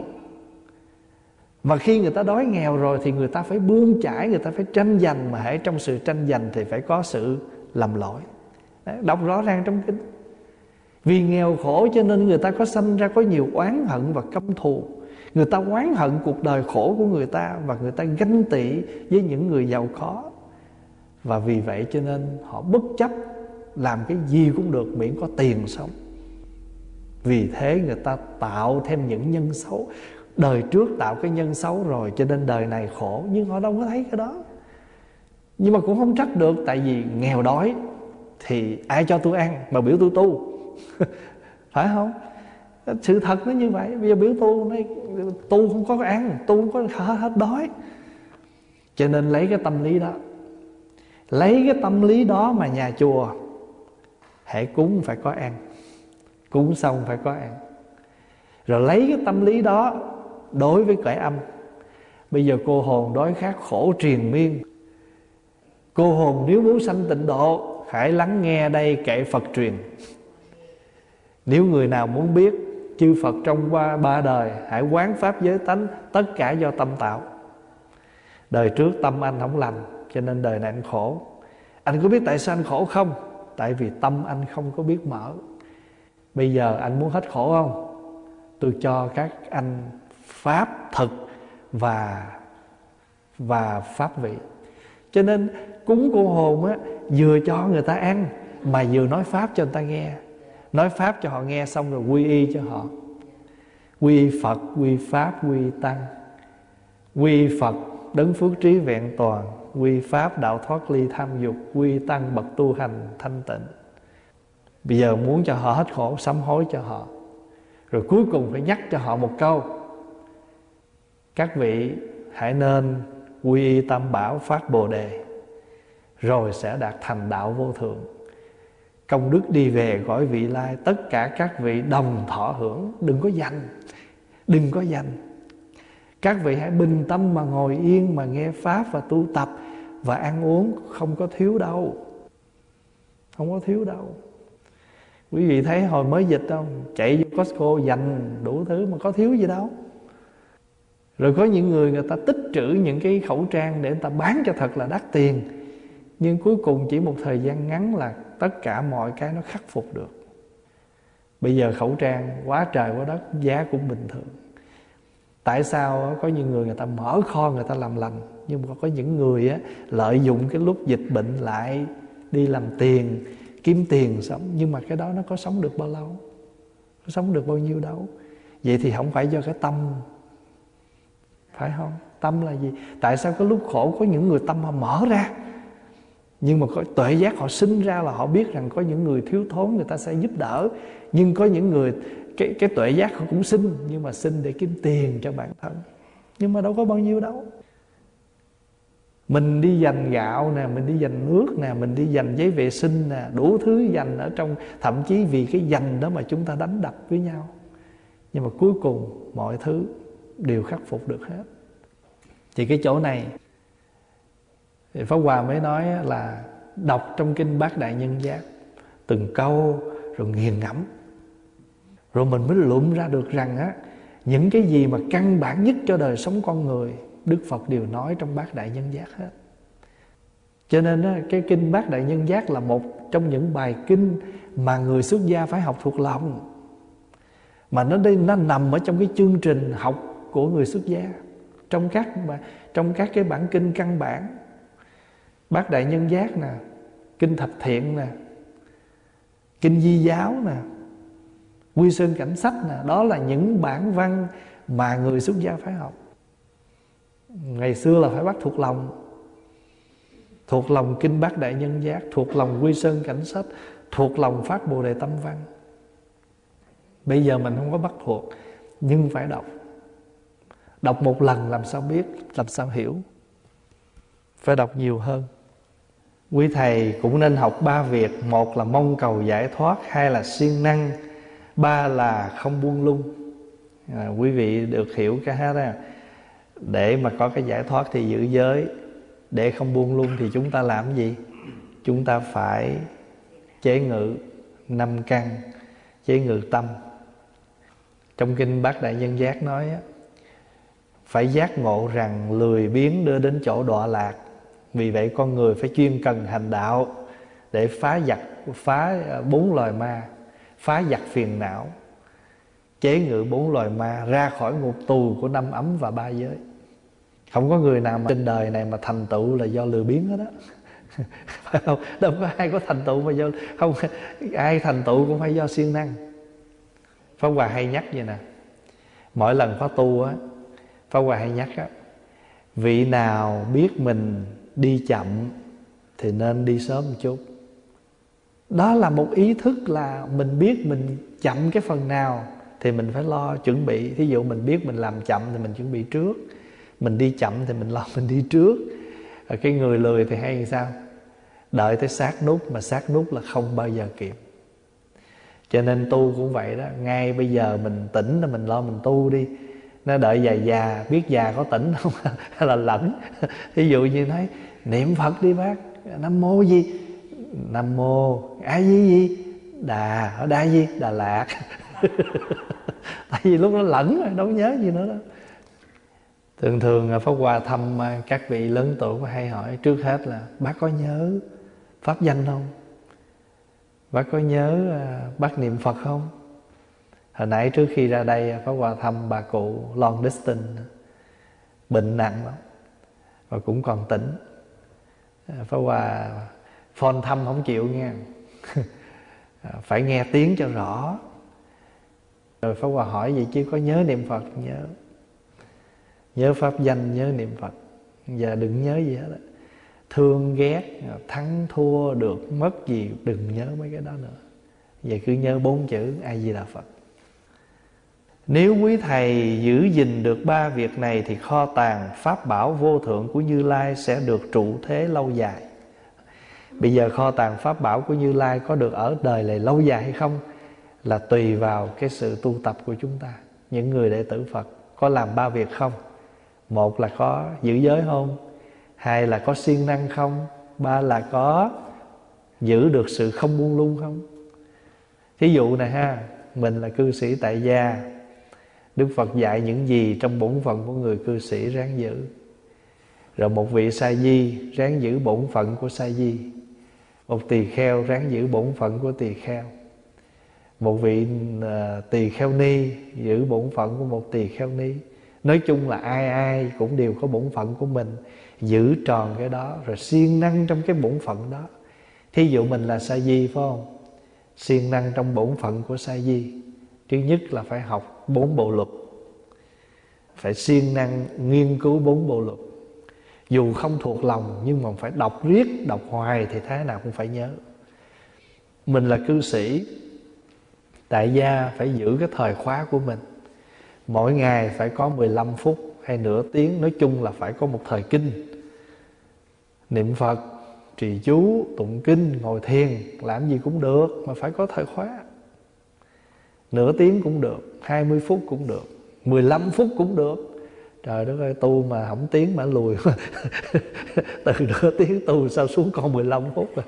Và khi người ta đói nghèo rồi thì người ta phải bươn chải, người ta phải tranh giành. Mà hễ trong sự tranh giành thì phải có sự lầm lỗi. Đấy, đọc rõ ràng trong kinh. Vì nghèo khổ cho nên người ta có sanh ra có nhiều oán hận và căm thù. Người ta oán hận cuộc đời khổ của người ta, và người ta ganh tị với những người giàu có. Và vì vậy cho nên họ bất chấp làm cái gì cũng được miễn có tiền sống. Vì thế người ta tạo thêm những nhân xấu. Đời trước tạo cái nhân xấu rồi, cho nên đời này khổ. Nhưng họ đâu có thấy cái đó. Nhưng mà cũng không trách được, tại vì nghèo đói thì ai cho tôi ăn mà biểu tôi tu. Phải không? Sự thật nó như vậy. Bây giờ biểu tu không có ăn, tu không có hết đói. Cho nên lấy cái tâm lý đó, lấy cái tâm lý đó mà nhà chùa hễ cúng phải có ăn, cúng xong phải có ăn. Rồi lấy cái tâm lý đó đối với cõi âm. Bây giờ cô hồn đói khát khổ triền miên, cô hồn nếu muốn sanh tịnh độ hãy lắng nghe đây kệ Phật truyền. Nếu người nào muốn biết chư Phật trong ba đời, hãy quán pháp giới tánh, tất cả do tâm tạo. Đời trước tâm anh không lành, cho nên đời này anh khổ. Anh có biết tại sao anh khổ không? Tại vì tâm anh không có biết mở. Bây giờ anh muốn hết khổ không? Tôi cho các anh pháp thực và pháp vị. Cho nên cúng cô hồn á, vừa cho người ta ăn mà vừa nói pháp cho người ta nghe. Nói pháp cho họ nghe xong rồi quy y cho họ. Quy y Phật, quy y Pháp, quy y Tăng. Quy y Phật đấng phước trí vẹn toàn, quy y Pháp đạo thoát ly tham dục, quy y Tăng bậc tu hành thanh tịnh. Bây giờ muốn cho họ hết khổ, sám hối cho họ. Rồi cuối cùng phải nhắc cho họ một câu: các vị hãy nên quy y Tam Bảo, phát Bồ Đề, rồi sẽ đạt thành đạo vô thượng. Công đức đi về cõi vị lai, tất cả các vị đồng thọ hưởng. Đừng có giành, đừng có giành. Các vị hãy bình tâm mà ngồi yên, mà nghe pháp và tu tập, và ăn uống không có thiếu đâu. Không có thiếu đâu. Quý vị thấy hồi mới dịch không? Chạy vô Costco dành đủ thứ mà có thiếu gì đâu. Rồi có những người ta tích trữ những cái khẩu trang để người ta bán cho thật là đắt tiền, nhưng cuối cùng chỉ một thời gian ngắn là tất cả mọi cái nó khắc phục được. Bây giờ khẩu trang quá trời quá đất, giá cũng bình thường. Tại sao có những người ta mở kho người ta làm lành, nhưng mà có những người lợi dụng cái lúc dịch bệnh lại đi làm tiền, kiếm tiền sống. Nhưng mà cái đó nó có sống được bao lâu? Có sống được bao nhiêu đâu? Vậy thì không phải do cái tâm, phải không? Tâm là gì? Tại sao cái lúc khổ có những người tâm họ mở ra, nhưng mà có tuệ giác họ sinh ra là họ biết rằng có những người thiếu thốn người ta sẽ giúp đỡ. Nhưng có những người cái tuệ giác họ cũng sinh, nhưng mà sinh để kiếm tiền cho bản thân, nhưng mà đâu có bao nhiêu đâu. Mình đi dành gạo nè, mình đi dành nước nè, mình đi dành giấy vệ sinh nè, đủ thứ dành ở trong. Thậm chí vì cái dành đó mà chúng ta đánh đập với nhau, nhưng mà cuối cùng mọi thứ đều khắc phục được hết. Thì cái chỗ này thì Pháp Hòa mới nói là đọc trong kinh Bát Đại Nhân Giác từng câu rồi nghiền ngẫm, rồi mình mới luận ra được rằng những cái gì mà căn bản nhất cho đời sống con người, Đức Phật đều nói trong Bát Đại Nhân Giác hết. Cho nên cái kinh Bát Đại Nhân Giác là một trong những bài kinh mà người xuất gia phải học thuộc lòng. Mà nó nằm ở trong cái chương trình học của người xuất gia, trong các cái bản kinh căn bản. Bát Đại Nhân Giác nè, kinh Thập Thiện nè, kinh Di Giáo nè, Quy Sơn Cảnh Sách nè, đó là những bản văn mà người xuất gia phải học. Ngày xưa là phải bắt thuộc lòng. Thuộc lòng kinh Bát Đại Nhân Giác, thuộc lòng Quy Sơn Cảnh Sách, thuộc lòng Phát Bồ Đề Tâm Văn. Bây giờ mình không có bắt thuộc, nhưng phải đọc. Đọc một lần làm sao biết, làm sao hiểu. Phải đọc nhiều hơn. Quý thầy cũng nên học 3 việc. Một là mong cầu giải thoát, hai là siêng năng, ba là không buông lung. Quý vị được hiểu cái hết đó. Để mà có cái giải thoát thì giữ giới, để không buông lung thì chúng ta làm gì? Chúng ta phải chế ngự 5 căn, chế ngự tâm. Trong kinh Bát Đại Nhân Giác nói phải giác ngộ rằng lười biếng đưa đến chỗ đọa lạc. Vì vậy con người phải chuyên cần hành đạo để phá 4 loài ma, phá giặc phiền não. chế ngự 4 loài ma, ra khỏi ngục tù của 5 ấm và 3 giới. Không có người nào mà trên đời này mà thành tựu là do lười biếng hết đó. Phải không? Đâu có ai có thành tựu mà do không, ai thành tựu cũng phải do siêng năng. Pháp Hòa hay nhắc vậy nè, mỗi lần Pháp tu á, Pháp Hòa hay nhắc á, vị nào biết mình đi chậm thì nên đi sớm một chút. Đó là một ý thức là mình biết mình chậm cái phần nào thì mình phải lo chuẩn bị. Thí dụ mình biết mình làm chậm thì mình chuẩn bị trước, mình đi chậm thì mình lo mình đi trước. Cái người lười thì hay làm sao? Đợi tới sát nút, mà sát nút là không bao giờ kịp. Cho nên tu cũng vậy đó, ngay bây giờ mình tỉnh là mình lo mình tu đi. Nó đợi già biết già có tỉnh không hay là lẫn. Ví dụ như nói niệm Phật đi bác, Nam mô gì? Nam mô A Di gì? Đà, ở Đà gì? Đà Lạt. Tại vì lúc đó lẫn rồi, đâu nhớ gì nữa đó. Thường Pháp Hòa thăm các vị lớn tuổi hay hỏi trước hết là bác có nhớ pháp danh không? Bác có nhớ bác niệm Phật không? Hồi nãy trước khi ra đây Pháp Hòa thăm bà cụ long distance, bệnh nặng lắm và cũng còn tỉnh. Pháp Hòa phone thăm không chịu nghe. Phải nghe tiếng cho rõ. Rồi Pháp Hòa hỏi vậy chứ có nhớ niệm Phật? Nhớ. Nhớ pháp danh, nhớ niệm Phật. Giờ đừng nhớ gì hết đó. Thương ghét, thắng thua, được mất gì, đừng nhớ mấy cái đó nữa. Vậy cứ nhớ 4 chữ A Di Đà Phật. Nếu quý thầy giữ gìn được 3 việc này thì kho tàng pháp bảo vô thượng của Như Lai sẽ được trụ thế lâu dài. Bây giờ kho tàng pháp bảo của Như Lai có được ở đời này lâu dài hay không là tùy vào cái sự tu tập của chúng ta. Những người đệ tử Phật có làm 3 việc không? Một là có giữ giới không? 2 là có siêng năng không? 3 là có giữ được sự không buông lung không? Thí dụ này ha, mình là cư sĩ tại gia, Đức Phật dạy những gì trong bổn phận của người cư sĩ ráng giữ. Rồi một vị sa di ráng giữ bổn phận của sa di, một tỳ kheo ráng giữ bổn phận của tỳ kheo, một vị tỳ kheo ni giữ bổn phận của một tỳ kheo ni. Nói chung là ai ai cũng đều có bổn phận của mình, giữ tròn cái đó rồi siêng năng trong cái bổn phận đó. Thí dụ mình là sa di phải không? Siêng năng trong bổn phận của sa di. Thứ nhất là phải học 4 bộ luật, phải siêng năng nghiên cứu 4 bộ luật. Dù không thuộc lòng nhưng mà phải đọc riết, đọc hoài thì thế nào cũng phải nhớ. Mình là cư sĩ tại gia phải giữ cái thời khóa của mình. Mỗi ngày phải có 15 phút hay nửa tiếng, nói chung là phải có một thời kinh. Niệm Phật, trì chú, tụng kinh, ngồi thiền, làm gì cũng được, mà phải có thời khóa. Nửa tiếng cũng được, 20 phút cũng được, 15 phút cũng được. Trời đất ơi, tu mà không tiếng mà lùi. Từ nửa tiếng tu sao xuống còn 15 phút rồi.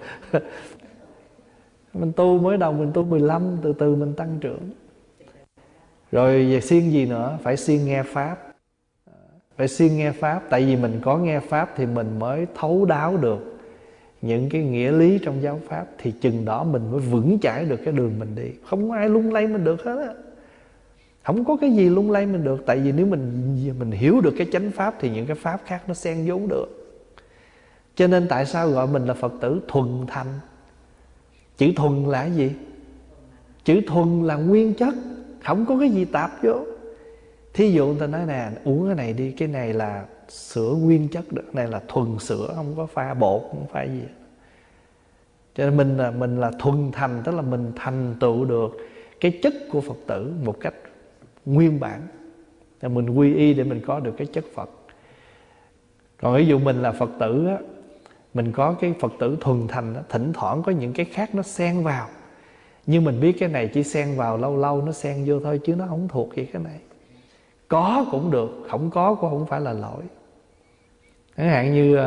Mình tu mới đầu mình tu 15, từ từ mình tăng trưởng. Rồi về siêng gì nữa? Phải siêng nghe Pháp. Phải siêng nghe Pháp. Tại vì mình có nghe Pháp thì mình mới thấu đáo được những cái nghĩa lý trong giáo Pháp. Thì chừng đó mình mới vững chãi được cái đường mình đi. Không có ai lung lay mình được hết á. Không có cái gì lung lay mình được. Tại vì nếu mình hiểu được cái chánh Pháp thì những cái Pháp khác nó xen vốn được. Cho nên tại sao gọi mình là Phật tử thuần thành? Chữ thuần là cái gì? Chữ thuần là nguyên chất, không có cái gì tạp vô. Thí dụ người ta nói nè, uống cái này đi, cái này là sữa nguyên chất được, cái này là thuần sữa, không có pha bột, không phải gì. Cho nên mình là thuần thành, tức là mình thành tựu được cái chất của Phật tử một cách nguyên bản. Mình quy y để mình có được cái chất Phật. Còn ví dụ mình là Phật tử á, mình có cái Phật tử thuần thành á, thỉnh thoảng có những cái khác nó xen vào. Nhưng mình biết cái này chỉ xen vào lâu lâu nó xen vô thôi, chứ nó không thuộc về cái này. Có cũng được, không có cũng không phải là lỗi. Chẳng hạn như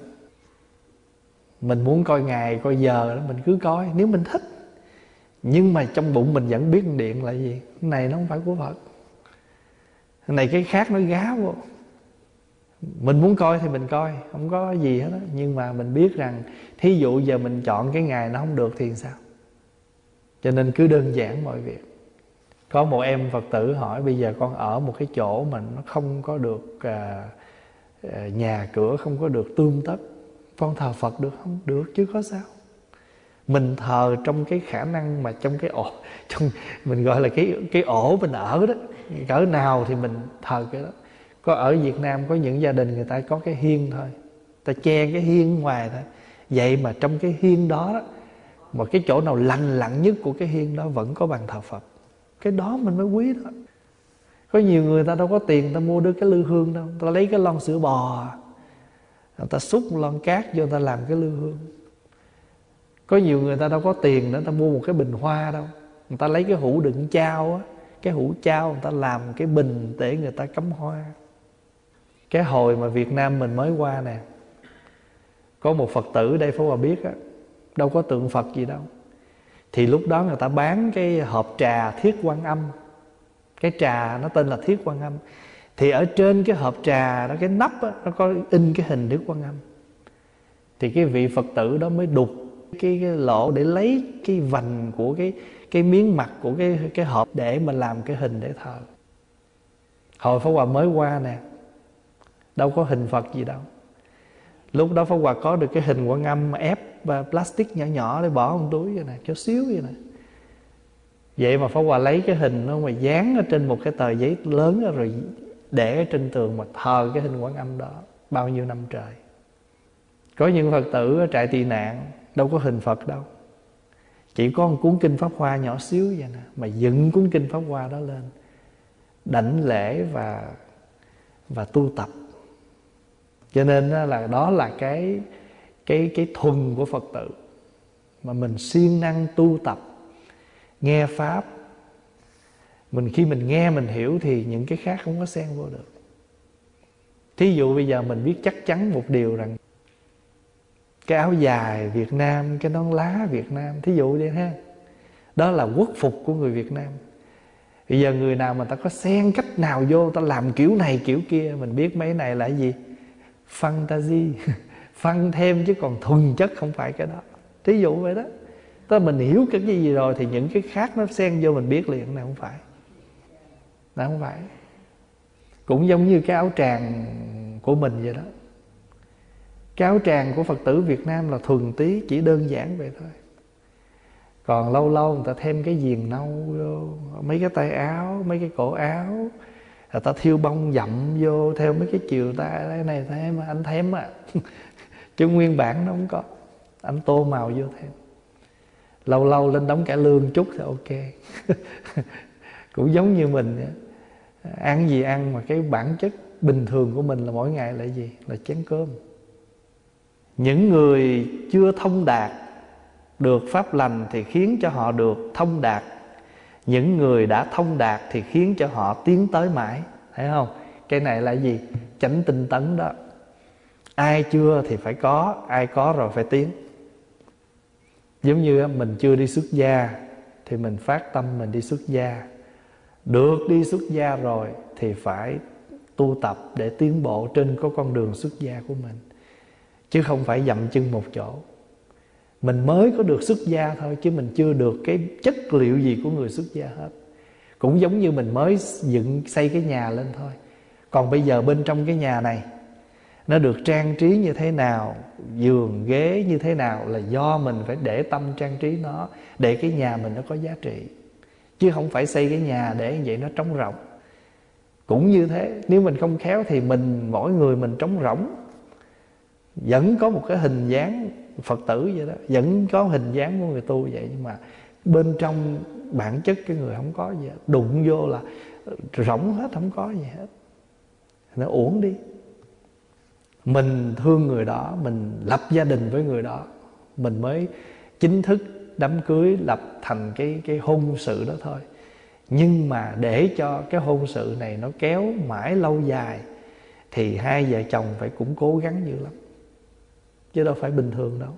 mình muốn coi ngày, coi giờ đó, mình cứ coi nếu mình thích. Nhưng mà trong bụng mình vẫn biết điện là gì? Cái này nó không phải của Phật. Cái này cái khác nó gá vô. Mình muốn coi thì mình coi, không có gì hết đó. Nhưng mà mình biết rằng thí dụ giờ mình chọn cái ngày nó không được thì sao? Cho nên cứ đơn giản mọi việc. Có một em Phật tử hỏi bây giờ con ở một cái chỗ mà nó không có được nhà cửa, không có được tươm tất, con thờ Phật được không? Được chứ có sao. Mình thờ trong cái khả năng mà trong cái ổ, trong mình gọi là cái ổ mình ở đó, cỡ nào thì mình thờ cái đó. Có ở Việt Nam có những gia đình người ta có cái hiên thôi, ta che cái hiên ngoài thôi. Vậy mà trong cái hiên đó, mà cái chỗ nào lành lặn nhất của cái hiên đó vẫn có bàn thờ Phật. Cái đó mình mới quý đó. Có nhiều người ta đâu có tiền ta mua được cái lư hương đâu, ta lấy cái lon sữa bò, người ta xúc lon cát vô ta làm cái lư hương. Có nhiều người ta đâu có tiền nữa ta mua một cái bình hoa đâu, người ta lấy cái hũ đựng chao á, cái hũ chao người ta làm cái bình để người ta cắm hoa. Cái hồi mà Việt Nam mình mới qua nè, có một Phật tử đây Pháp Hòa biết á, đâu có tượng Phật gì đâu, thì lúc đó người ta bán cái hộp trà Thiết Quan Âm. Cái trà nó tên là Thiết Quan Âm. Thì ở trên cái hộp trà đó, cái nắp á, nó có in cái hình Thiết Quan Âm. Thì cái vị Phật tử đó mới đục cái lỗ để lấy cái vành của cái miếng mặt của cái hộp để mà làm cái hình để thờ. Hồi Pháp Hòa mới qua nè, đâu có hình Phật gì đâu. Lúc đó Pháp Hòa có được cái hình Quan Âm mà ép plastic nhỏ nhỏ để bỏ trong túi vậy nè, cho xíu vậy nè. Vậy mà Pháp Hòa lấy cái hình nó mà dán ở trên một cái tờ giấy lớn đó, rồi để ở trên tường mà thờ cái hình Quan Âm đó bao nhiêu năm trời. Có những Phật tử ở trại tị nạn đâu có hình Phật đâu, chỉ có một cuốn kinh Pháp Hoa nhỏ xíu vậy nè, mà dựng cuốn kinh Pháp Hoa đó lên đảnh lễ và tu tập. Cho nên là đó là cái thuần của Phật tử mà mình siêng năng tu tập, nghe pháp. Khi mình nghe mình hiểu thì những cái khác không có xen vô được. Thí dụ bây giờ mình biết chắc chắn một điều rằng cái áo dài Việt Nam, cái nón lá Việt Nam, thí dụ vậy ha, đó là quốc phục của người Việt Nam. Bây giờ người nào mà ta có xen cách nào vô, ta làm kiểu này kiểu kia, mình biết mấy này là cái gì? Fantasy phân thêm chứ còn thuần chất không phải cái đó. Thí dụ vậy đó. Mình hiểu cái gì rồi thì những cái khác nó xen vô mình biết liền này không phải. Này không phải. Cũng giống như cái áo tràng của mình vậy đó. Cái áo tràng của Phật tử Việt Nam là thuần tí, chỉ đơn giản vậy thôi. Còn lâu lâu người ta thêm cái viền nâu vô, mấy cái tay áo, mấy cái cổ áo, người ta thiêu bông dặm vô theo mấy cái chiều tay. Cái này thêm anh thêm à chứ nguyên bản nó không có, anh tô màu vô thêm. Lâu lâu lên đóng cải lương chút thì ok cũng giống như mình ăn gì ăn, mà cái bản chất bình thường của mình là mỗi ngày là gì? Là chén cơm. Những người chưa thông đạt được pháp lành thì khiến cho họ được thông đạt. Những người đã thông đạt thì khiến cho họ tiến tới mãi. Thấy không? Cái này là gì? Chánh tinh tấn đó. Ai chưa thì phải có, ai có rồi phải tiến. Giống như mình chưa đi xuất gia thì mình phát tâm mình đi xuất gia. Được đi xuất gia rồi thì phải tu tập để tiến bộ trên có con đường xuất gia của mình, chứ không phải dậm chân một chỗ. Mình mới có được xuất gia thôi, chứ mình chưa được cái chất liệu gì của người xuất gia hết. Cũng giống như mình mới xây cái nhà lên thôi. Còn bây giờ bên trong cái nhà này nó được trang trí như thế nào, giường ghế như thế nào là do mình phải để tâm trang trí nó, để cái nhà mình nó có giá trị. Chứ không phải xây cái nhà để vậy nó trống rỗng. Cũng như thế, nếu mình không khéo thì mỗi người mình trống rỗng. Vẫn có một cái hình dáng Phật tử vậy đó, vẫn có hình dáng của người tu vậy, nhưng mà bên trong bản chất cái người không có gì hết. Đụng vô là rỗng hết, không có gì hết. Nó uổng đi. Mình thương người đó, mình lập gia đình với người đó, mình mới chính thức đám cưới, lập thành cái hôn sự đó thôi. Nhưng mà để cho cái hôn sự này nó kéo mãi lâu dài thì hai vợ chồng phải cũng cố gắng dữ lắm, chứ đâu phải bình thường đâu.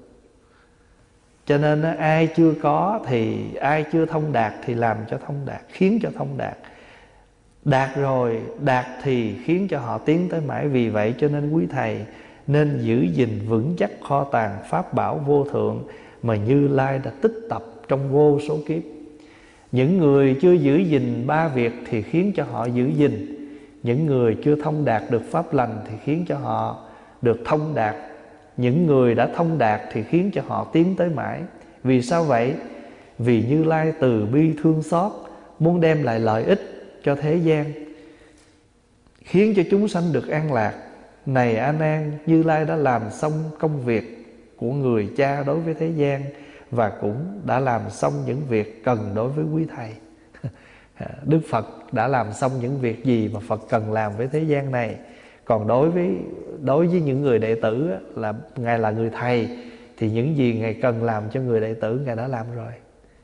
Cho nên ai chưa có thì ai chưa thông đạt thì làm cho thông đạt, khiến cho thông đạt. Đạt rồi, đạt thì khiến cho họ tiến tới mãi. Vì vậy cho nên quý thầy nên giữ gìn vững chắc kho tàng pháp bảo vô thượng mà Như Lai đã tích tập trong vô số kiếp. Những người chưa giữ gìn ba việc thì khiến cho họ giữ gìn. Những người chưa thông đạt được pháp lành thì khiến cho họ được thông đạt. Những người đã thông đạt thì khiến cho họ tiến tới mãi. Vì sao vậy? Vì Như Lai từ bi thương xót, muốn đem lại lợi ích cho thế gian, khiến cho chúng sanh được an lạc. Này A Nan, Như Lai đã làm xong công việc của người cha đối với thế gian, và cũng đã làm xong những việc cần đối với quý thầy. Đức Phật đã làm xong những việc gì mà Phật cần làm với thế gian này. Còn đối với những người đệ tử á, là Ngài là người thầy, thì những gì Ngài cần làm cho người đệ tử Ngài đã làm rồi.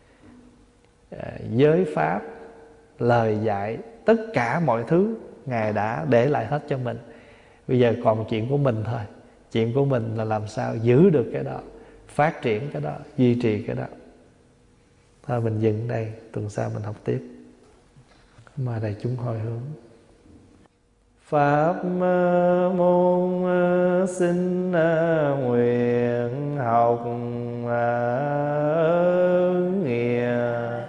Giới pháp, lời dạy, tất cả mọi thứ Ngài đã để lại hết cho mình. Bây giờ còn chuyện của mình thôi. Chuyện của mình là làm sao giữ được cái đó, phát triển cái đó, duy trì cái đó. Thôi mình dừng đây, tuần sau mình học tiếp. Mời đại chúng hồi hướng. Pháp môn xin nguyện học nghĩa,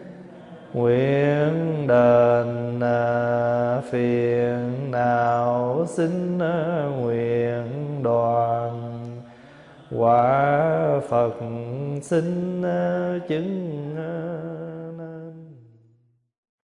nguyện đền phiền não, xin nguyện đoàn quả Phật, xin chứng